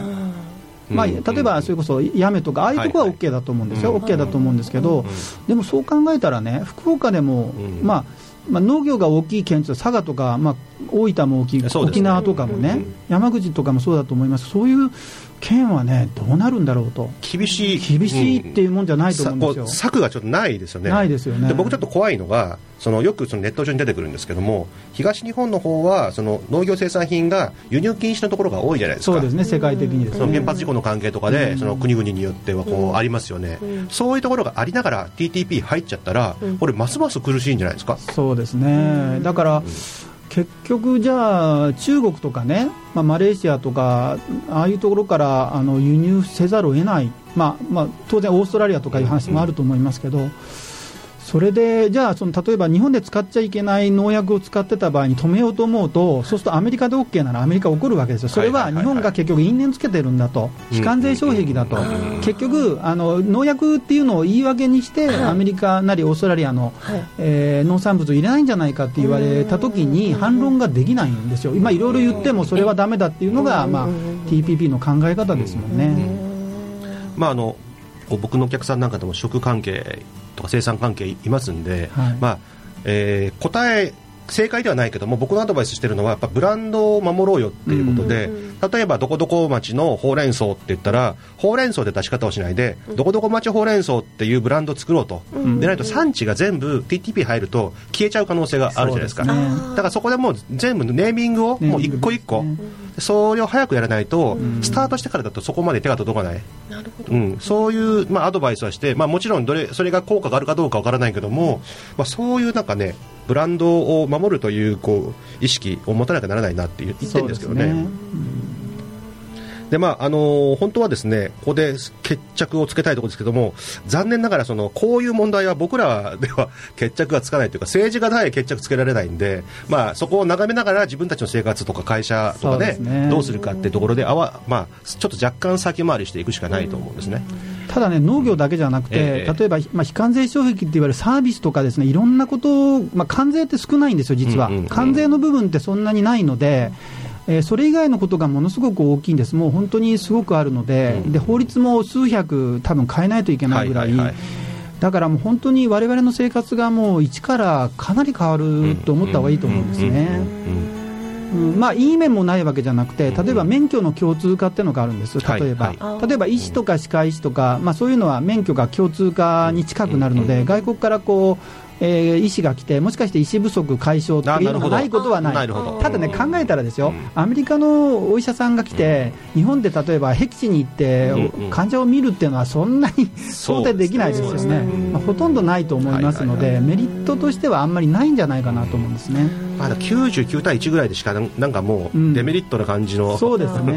D: まあ、例えばそれこそ八女とかああいうところは OK だと思うんですよ、はいはい、OK だと思うんですけど、でもそう考えたらね、福岡でも、うんまあまあ、農業が大きい県と佐賀とか、まあ、大分も大きい、ね、沖縄とかもね、うん、山口とかもそうだと思います。そういう県はねどうなるんだろうと。
A: 厳しい
D: 厳しいっていうもんじゃないと思うんですよ。
A: うん、策がちょっとないですよね。
D: ないですよね。
A: で僕ちょっと怖いのがそのよくそのネット上に出てくるんですけども、東日本の方はその農業生産品が輸入禁止のところが多いじゃないですか。
D: そうですね、世界的にですね。
A: その原発事故の関係とかで、うん、その国々によってはこう、うん、ありますよね、うん、そういうところがありながら ティーティーピー 入っちゃったら、うん、これますます苦しいんじゃないですか。
D: そうですね。だから、うん結局じゃあ中国とかね、まあ、マレーシアとかああいうところからあの輸入せざるを得ない、まあまあ、当然オーストラリアとかいう話もあると思いますけど、それでじゃあその例えば日本で使っちゃいけない農薬を使ってた場合に止めようと思うと、そうするとアメリカで OK ならアメリカ怒るわけですよ。それは日本が結局因縁つけてるんだと、非関税障壁だと、結局あの農薬っていうのを言い訳にしてアメリカなりオーストラリアの、えー、農産物を入れないんじゃないかって言われた時に反論ができないんですよ。今いろいろ言ってもそれはダメだっていうのが、まあ、ティーピーピー の考え方ですもんね。
A: まああの僕のお客さんなんかでも食関係とか生産関係いますんで、はいまあえー、答え正解ではないけども僕のアドバイスしてるのはやっぱブランドを守ろうよっていうことで、うん、例えばどこどこ町のほうれん草って言ったらほうれん草で出し方をしないで、うん、どこどこ町ほうれん草っていうブランドを作ろうと、うん、でないと産地が全部 ティーティーピー 入ると消えちゃう可能性があるじゃないですか。です、ね、だからそこでもう全部ネーミングをもう一個一個、ね、それを早くやらないと、うん、スタートしてからだとそこまで手が届かない。
B: なるほど、
A: うん、そういう、まあ、アドバイスはして、まあ、もちろんどれそれが効果があるかどうかわからないけども、まあ、そういうなんかねブランドを守るというこう意識を持たなきゃならないなって言ってるんですけどね。でまああのー、本当はですねここで決着をつけたいところですけども、残念ながらそのこういう問題は僕らでは決着がつかないというか政治家で決着つけられないんで、まあ、そこを眺めながら自分たちの生活とか会社とかでどうするかっていうところであわ、まあ、ちょっと若干先回りしていくしかないと思うんですね。
D: ただね農業だけじゃなくて、えー、例えば、まあ、非関税障壁っていわれるサービスとかですねいろんなことを、まあ、関税って少ないんですよ実は、うんうんうん、関税の部分ってそんなにないので、えー、それ以外のことがものすごく大きいんです。もう本当にすごくあるので、うん、で法律も数百多分変えないといけないぐらい、はいはいはい、だからもう本当に我々の生活がもう一からかなり変わると思った方がいいと思うんですね。まあ、いい面もないわけじゃなくて、例えば免許の共通化っていうのがあるんです。例えば、はいはい、例えば医師とか歯科医師とか、まあ、そういうのは免許が共通化に近くなるので、外国からこうえー、医師が来てもしかして医師不足解消っていうのがないことはない。ただね考えたらですよ、アメリカのお医者さんが来て日本で例えば僻地に行って患者を見るっていうのはそんなに想定できないですよね。まあ、ほとんどないと思いますので、はいはいはい、メリットとしてはあんまりないんじゃないかなと思うんですね。
A: まだきゅうじゅうきゅうたいいちぐらいでしかなんかもうデメリットな感じの、うん、
D: そうですね、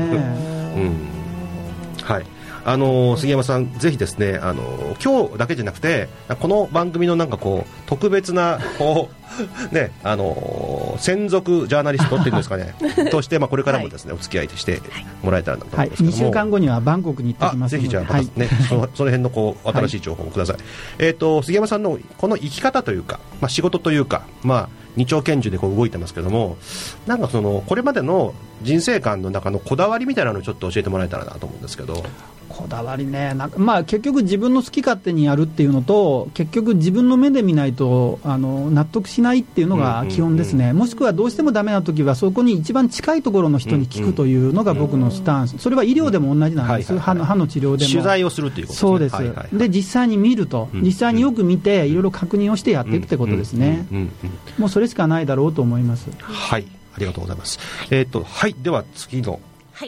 A: うん、はい。あの杉山さん、ぜひですね、あの今日だけじゃなくてこの番組のなんかこう特別なこうね、あのー、専属ジャーナリストっていうんですかねとして、まあ、これからもですね、はい、お付き合いしてもらえたらなと思うんですけども、はい、にしゅうかんごにはバンコクに行ってきますので、ぜひじゃあ、はい、ね、その、その辺のこう新しい情報をください、はい。えーと、杉山さんのこの生き方というか、まあ、仕事というか、まあ、二丁拳銃でこう動いてますけども、なんかそのこれまでの人生観の中のこだわりみたいなのをちょっと教えてもらえたらなと思うんですけど。
D: こだわりね、なんか、まあ、結局自分の好き勝手にやるっていうのと、結局自分の目で見ないとあの納得しないっていうのが基本ですね、うんうんうん、もしくはどうしてもダメな時はそこに一番近いところの人に聞くというのが僕のスタンス、それは医療でも同じなんです、うん、歯の、歯の治療でも
A: 取材をするということですね。
D: そうです、
A: はいはいはい、
D: で実際に見ると、実際によく見ていろいろ確認をしてやっていくってことですね、うんうんうんうん、もうそれしかないだろうと思います。
A: はい、ありがとうございます。えーと、はい、では次の、
B: はい、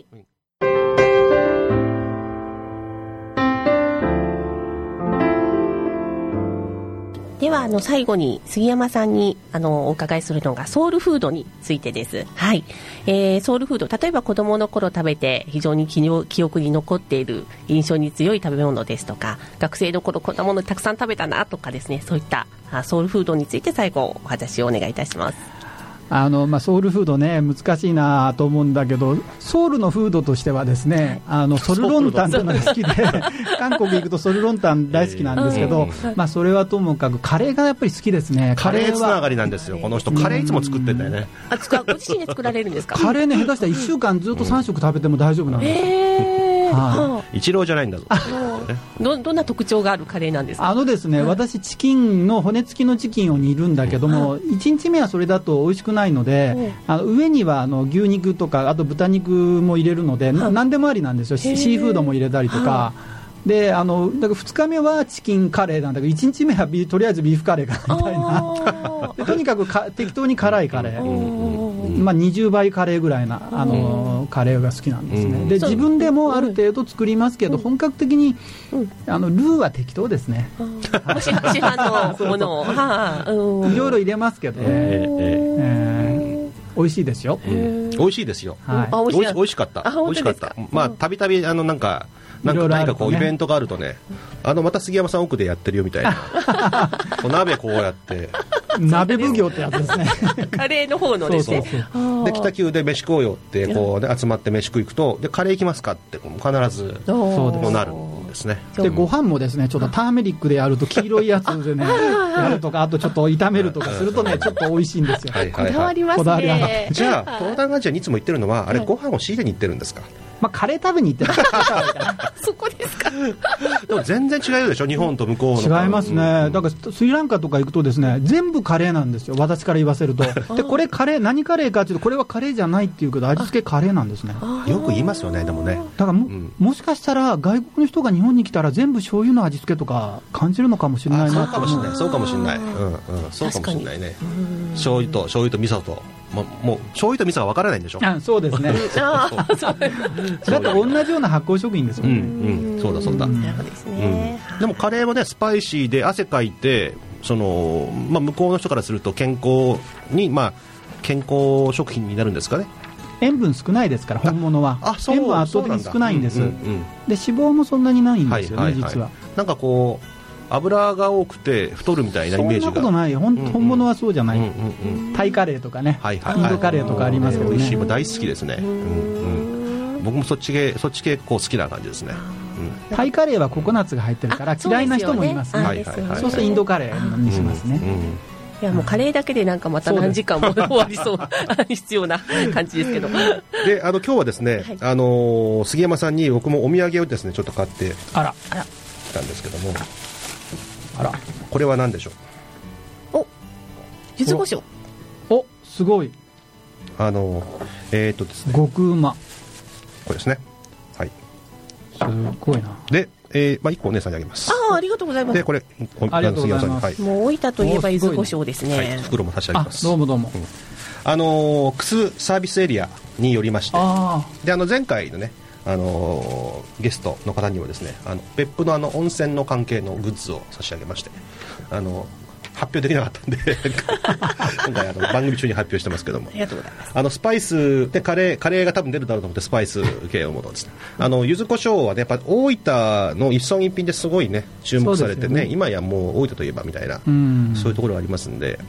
B: ではあの最後に杉山さんにあのお伺いするのがソウルフードについてです、はい。えー、ソウルフード、例えば子どもの頃食べて非常に記憶に残っている印象に強い食べ物ですとか、学生の頃こんなものたくさん食べたなとかですね、そういったソウルフードについて最後お話をお願いいたします。
D: あのまあ、ソウルフードね、難しいなと思うんだけど、ソウルのフードとしてはですね、あのソルロンタンというのが好きで韓国行くとソルロンタン大好きなんですけど、まあ、それはともかくカレーがやっぱり好きですね。
A: カレーつながりなんですよ、この人。カレーいつも作ってんだよね。
B: あ、ご自身で作られるんですか？
D: カレーね、下手したらいっしゅうかんずっとさん食食べても大丈夫なんですよ、
B: えーは
A: い、一郎じゃないんだぞ
B: ど, どんな特徴があるカレーなんですか？
D: あのですね、私チキンの骨付きのチキンを煮るんだけども、いちにちめはそれだと美味しくないので、あの上にはあの牛肉とかあと豚肉も入れるので、何でもありなんですよ。シーフードも入れたりとかで、あのだからふつかめはチキンカレーなんだけど、いちにちめはビとりあえずビーフカレーかみたいなでとにかくか適当に辛いカレー、まあ、にじゅうばいカレーぐらいなあのカレーが好きなんですね。で自分でもある程度作りますけど、本格的にあのルーは適当ですね。
B: 市販のものを
D: いろいろ入れますけど、えーえー、美味しいですよ。
A: 美味しいですよ、
D: はい、
A: おいし美味しかった。美味しかった。まあたびたびあのなんかなんか何かこうイベントがあるとね、あのまた杉山さん奥でやってるよみたいなお鍋こうやって
D: 鍋奉行ってやつですね
B: カレーの方のですね。
A: そうそうで北九で飯食おうよってこう、ね、集まって飯食い行くと、でカレー行きますかって必ずそうなるんですね。
D: でご飯もですね、ちょっとターメリックでやると黄色いやつでねやるとか、あとちょっと炒めるとかするとねちょっっと美味しいんですよ。
B: はいはいはい、こだわりますね。
A: じゃあ東南アジアにいつも行ってるのはあれご飯を仕入れに行ってるんですか？
D: まあ、カレー食べに行ってる
B: そこですか。
A: でも全然違うでしょ、日本と向こうの。
D: 違いますね。だからスリランカとか行くとですね、全部カレーなんですよ、私から言わせると。でこれカレー、何カレーかというと、これはカレーじゃないっていうけど味付けカレーなんですね。
A: よく言いますよね。でもね、
D: だから も,、うん、もしかしたら外国の人が日本に来たら全部醤油の味付けとか感じるのかもしれないな。
A: そうかもしれない、そうかもしれない、うんうん、そうかもしれないね。醤油と醤油と味噌と、ま、もう醤油と味噌が分からないんでしょ。
D: あ、そうですねだって同じような発酵食品ですもんね、
A: うんうん、そうだそうだ、
B: なるほどですね、
A: うん、でもカレーはねスパイシーで汗かいて、その、まあ、向こうの人からすると健康に、まあ、健康食品になるんですかね。
D: 塩分少ないですから本物は。
A: ああ、そう、
D: 塩分圧倒的に少ないんです、
A: うんうんうん、で
D: 脂肪もそんなにないんですよね、はいはいはい、実は。
A: なんかこう油が多くて太るみたいなイメージが。
D: そんなことない、本、うんうん、本物はそうじゃない、うんうんうん、タイカレーとかね、はいはいはい、インドカレーとかありますけどね、
A: 美味しい、大好きですね、うんうん、僕もそっち系そっち系こう好きな感じですね、
D: うん、タイカレーはココナッツが入ってるから嫌いな人もいますね。そうですよね、そうするとインドカレーにしますね、うんうん、
B: いやもうカレーだけでなんかまた何時間も終わりそう必要な感じですけど
A: で、あの今日はですね、はい、あのー、杉山さんに僕もお土産をですねちょっと買ってきたんですけども、あら、これは何でしょ
B: う。お、柚子胡椒。
D: お、すごい。
A: あのえー、っとですね、
D: 極うま。
A: これですね。はい。
D: すごいな。
A: で、えー、まあ一個お姉さんにあげます。
B: ああ、ありがとうございます。
A: で、これ
D: ありがとうございます。
A: はい、
B: もう大分といえば柚子胡椒ですね。
A: はい、袋も差し上げます。
D: どうもどうも。
A: うん、あのー、クスサービスエリアによりまして、
D: あ
A: であの前回のね。あのー、ゲストの方にはですね、あの別府のあの温泉の関係のグッズを差し上げまして、あの発表できなかったんで今回あの番組中に発表してますけども、
B: ありがとうございます。
A: あのスパイスでカレーカレーが多分出るだろうと思ってスパイス系のものですね。あの柚子胡椒はねやっぱ大分の一村一品ですごいね注目されて ね, ね今やもう大分といえばみたいな、うん、そういうところがありますんで、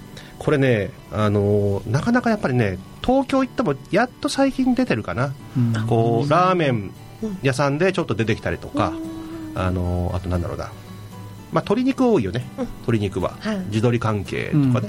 A: これね、あのー、なかなかやっぱりね東京行ってもやっと最近出てるかな、うん、こうラーメン屋さんでちょっと出てきたりとか、うん、あのー、あとなんだろうな、まあ、鶏肉多いよね、うん、鶏肉は、はい、地鶏関係とかね、うん、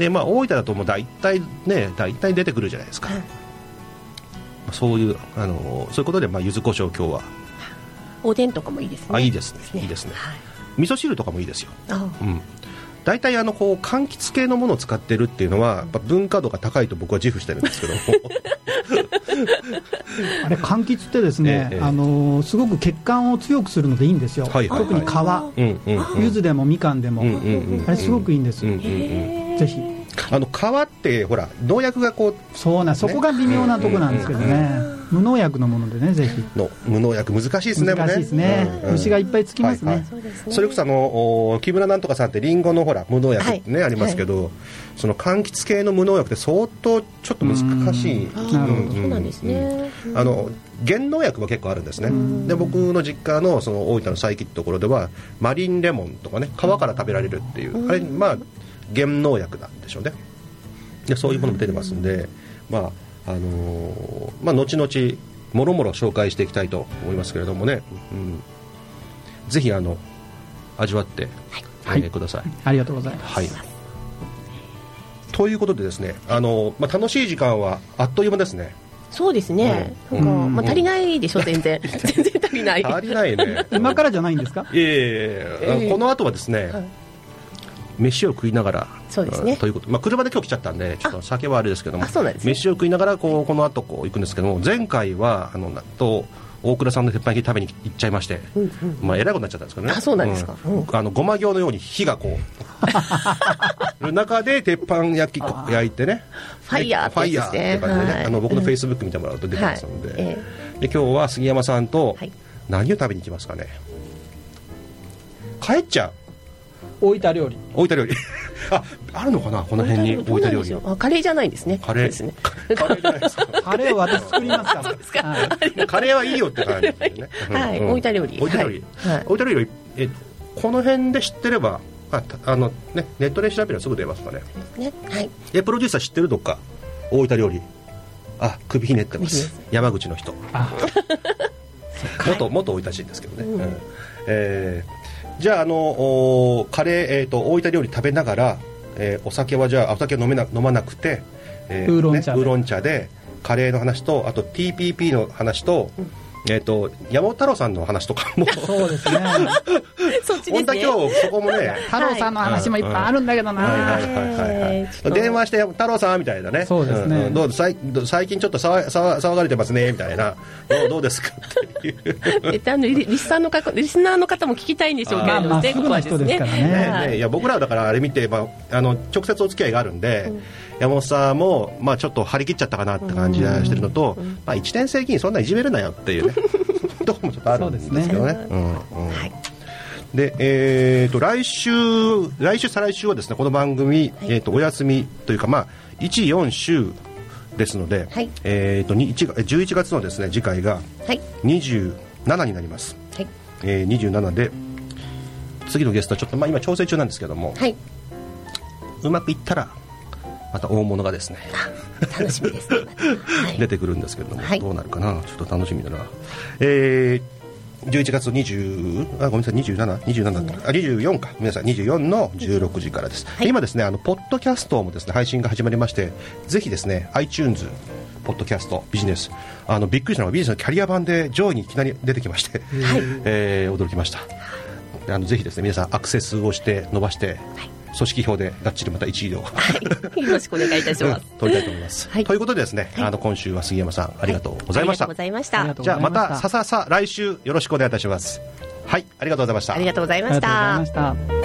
A: でまあ、大分だともう大体ね大体出てくるじゃないですか、はい、そういう、あのー、そういうことで、まあ、柚子胡椒今日は
B: おでんとかもいいですね。
A: あ、いいですね、いいですね、はい、味噌汁とかもいいですよ。あ、うん、大体あのこう柑橘系のものを使ってるっていうのはやっぱ文化度が高いと僕は自負してるんですけど
D: あれ柑橘ってですね、ええ、あのー、すごく血管を強くするのでいいんですよ、はいはいはい、特に皮、柚子でもみかんでも、うんうんうんうん、あれすごくいいんです、うんうんうん、ぜひ
A: あの皮ってほら農薬がこう
D: そうな、ね、そこが微妙なとこなんですけどね、うんうんうん、無農薬のものでね、ぜひ
A: の無農薬難しいですね。
D: 難しいですね、うんうん、虫がいっぱいつきますね、はいはい、
A: それこそあの木村なんとかさんってリンゴのほら無農薬ってね、はい、ありますけど、はい、その柑橘系の無農薬って相当ちょっと難しい。
B: なるほど、そうなんですね。
A: あの原農薬は結構あるんですね。で僕の実家 の, その大分の佐伯ってところではマリンレモンとかね、皮から食べられるっていう、あれまあ原農薬なんでしょうね。でそういうものも出てますんで、まああのーまあ、後々もろもろ紹介していきたいと思いますけれどもね、うん、ぜひあの味わって、はい、えー、ください。
D: ありがとうございます、
A: はい、ということでですね、あのーまあ、楽しい時間はあっという間ですね。
B: そうですね、うん、なんか、うん、まあ、足りないでしょ、全然全然足りない
A: 足りないね
D: 今からじゃないんですか。
A: いえいえ、えー、この後はですね、はい、飯を食いながら、
B: そうですね、
A: ということ、まあ、車で今日来ちゃったんでちょっと酒はあれですけども、
B: あ、そうなんですね、
A: 飯を食いながらこうこの後こう行くんですけども、前回はあのと大倉さんの鉄板焼き食べに行っちゃいまして、うんうん、まあ、えらいことになっちゃったんですけどね。
B: あ、そうなんですか、うん、
A: あのごま行のように火がこう中で鉄板焼き焼いてね、
B: ファイヤーってやつですね、
A: ファイヤーって感じでね、はい、あの僕のフェイスブック見てもらうと出てますので、はい、えー、で今日は杉山さんと何を食べに行きますかね。帰っちゃう
D: 大分料理
A: 大分料理あ、あるのかなこの辺に大分料理。
B: あ、カレーじゃないんですね。
A: カレーですね。カレーじゃないですか。
D: カレーは私作りますから。そうですか、
A: はい、カレーはいいよって感じですね。
B: はい、うん、大分料理。
A: 大分料理。はい、大分料理、えこの辺で知ってれば、ああのね、ネットで調べればすぐ出ますかね。ね、はい。えプロデューサー知ってるどっか大分料理。あ、首ひねってます。山口の人。あ元元大分人ですけどね。うん、えーじゃあ、あのカレー、えー、と大分料理食べながら、えー、お酒はじゃあお酒飲めな飲まなくて、えー、ウーロン茶で、ね、ウーロン茶でカレーの話と、あと ティーピーピー の話と、うん、えー、と山本太郎さんの話とかも
D: そうですね
B: そっちですね。
A: 本当は今日そこもね
D: 太郎さんの話もいっぱいあるんだけどな。
A: 電話して太郎さんみたいなね。
D: そうですね、うん、どう
A: 最最近ちょっと騒騒がれてますねみたいなどう、どうですかっていう
B: あのリスナーの方リスナーの方も聞きたいんでしょうけど、
D: まあ、すぐの人ですからね。
A: ね、いや僕らはだからあれ見て、まあ、あの直接お付き合いがあるんで、うん、山本さんも、まあ、ちょっと張り切っちゃったかなって感じがしてるのと、うん、まあ、いちねん生議員そんないじめるなよっていうねとこもちょっとあるんですけどね。で、えー、と来週来週再来週はですねこの番組、はい、えー、とお休みというか、まあ、いち、よん週ですので、はい、えー、とじゅういちがつのですね次回がにじゅうななになります、はい、えー、にじゅうななで次のゲストはちょっと、まあ、今調整中なんですけども、はい、うまくいったらまた大物がですね
B: 楽しみです、ねはい、
A: 出てくるんですけれども、はい、どうなるかなちょっと楽しみだな。えーじゅういちがつにじゅうあごめんなさいにじゅうなな、にじゅうななだったあにじゅうよんか皆さんにじゅうよんのじゅうろくじからです、はい、今ですねあのポッドキャストもですね配信が始まりまして、ぜひですね iTunes ポッドキャストビジネスあのびっくりしたのがビジネスのキャリア版で上位にいきなり出てきまして、はい、えー、驚きました。あのぜひですね皆さんアクセスをして伸ばして、はい、組織票でがっちりまたいちいを、はい、
B: よろしくお願いいたします
A: 取りたいと思います、はい、ということでですね、はい、あの今週は杉山さんありがとうございました、
B: はい、ありがとうございました。
A: じゃあまたさささ来週よろしくお願いいたします。はい、ありがとうございました。
B: ありがとうございました。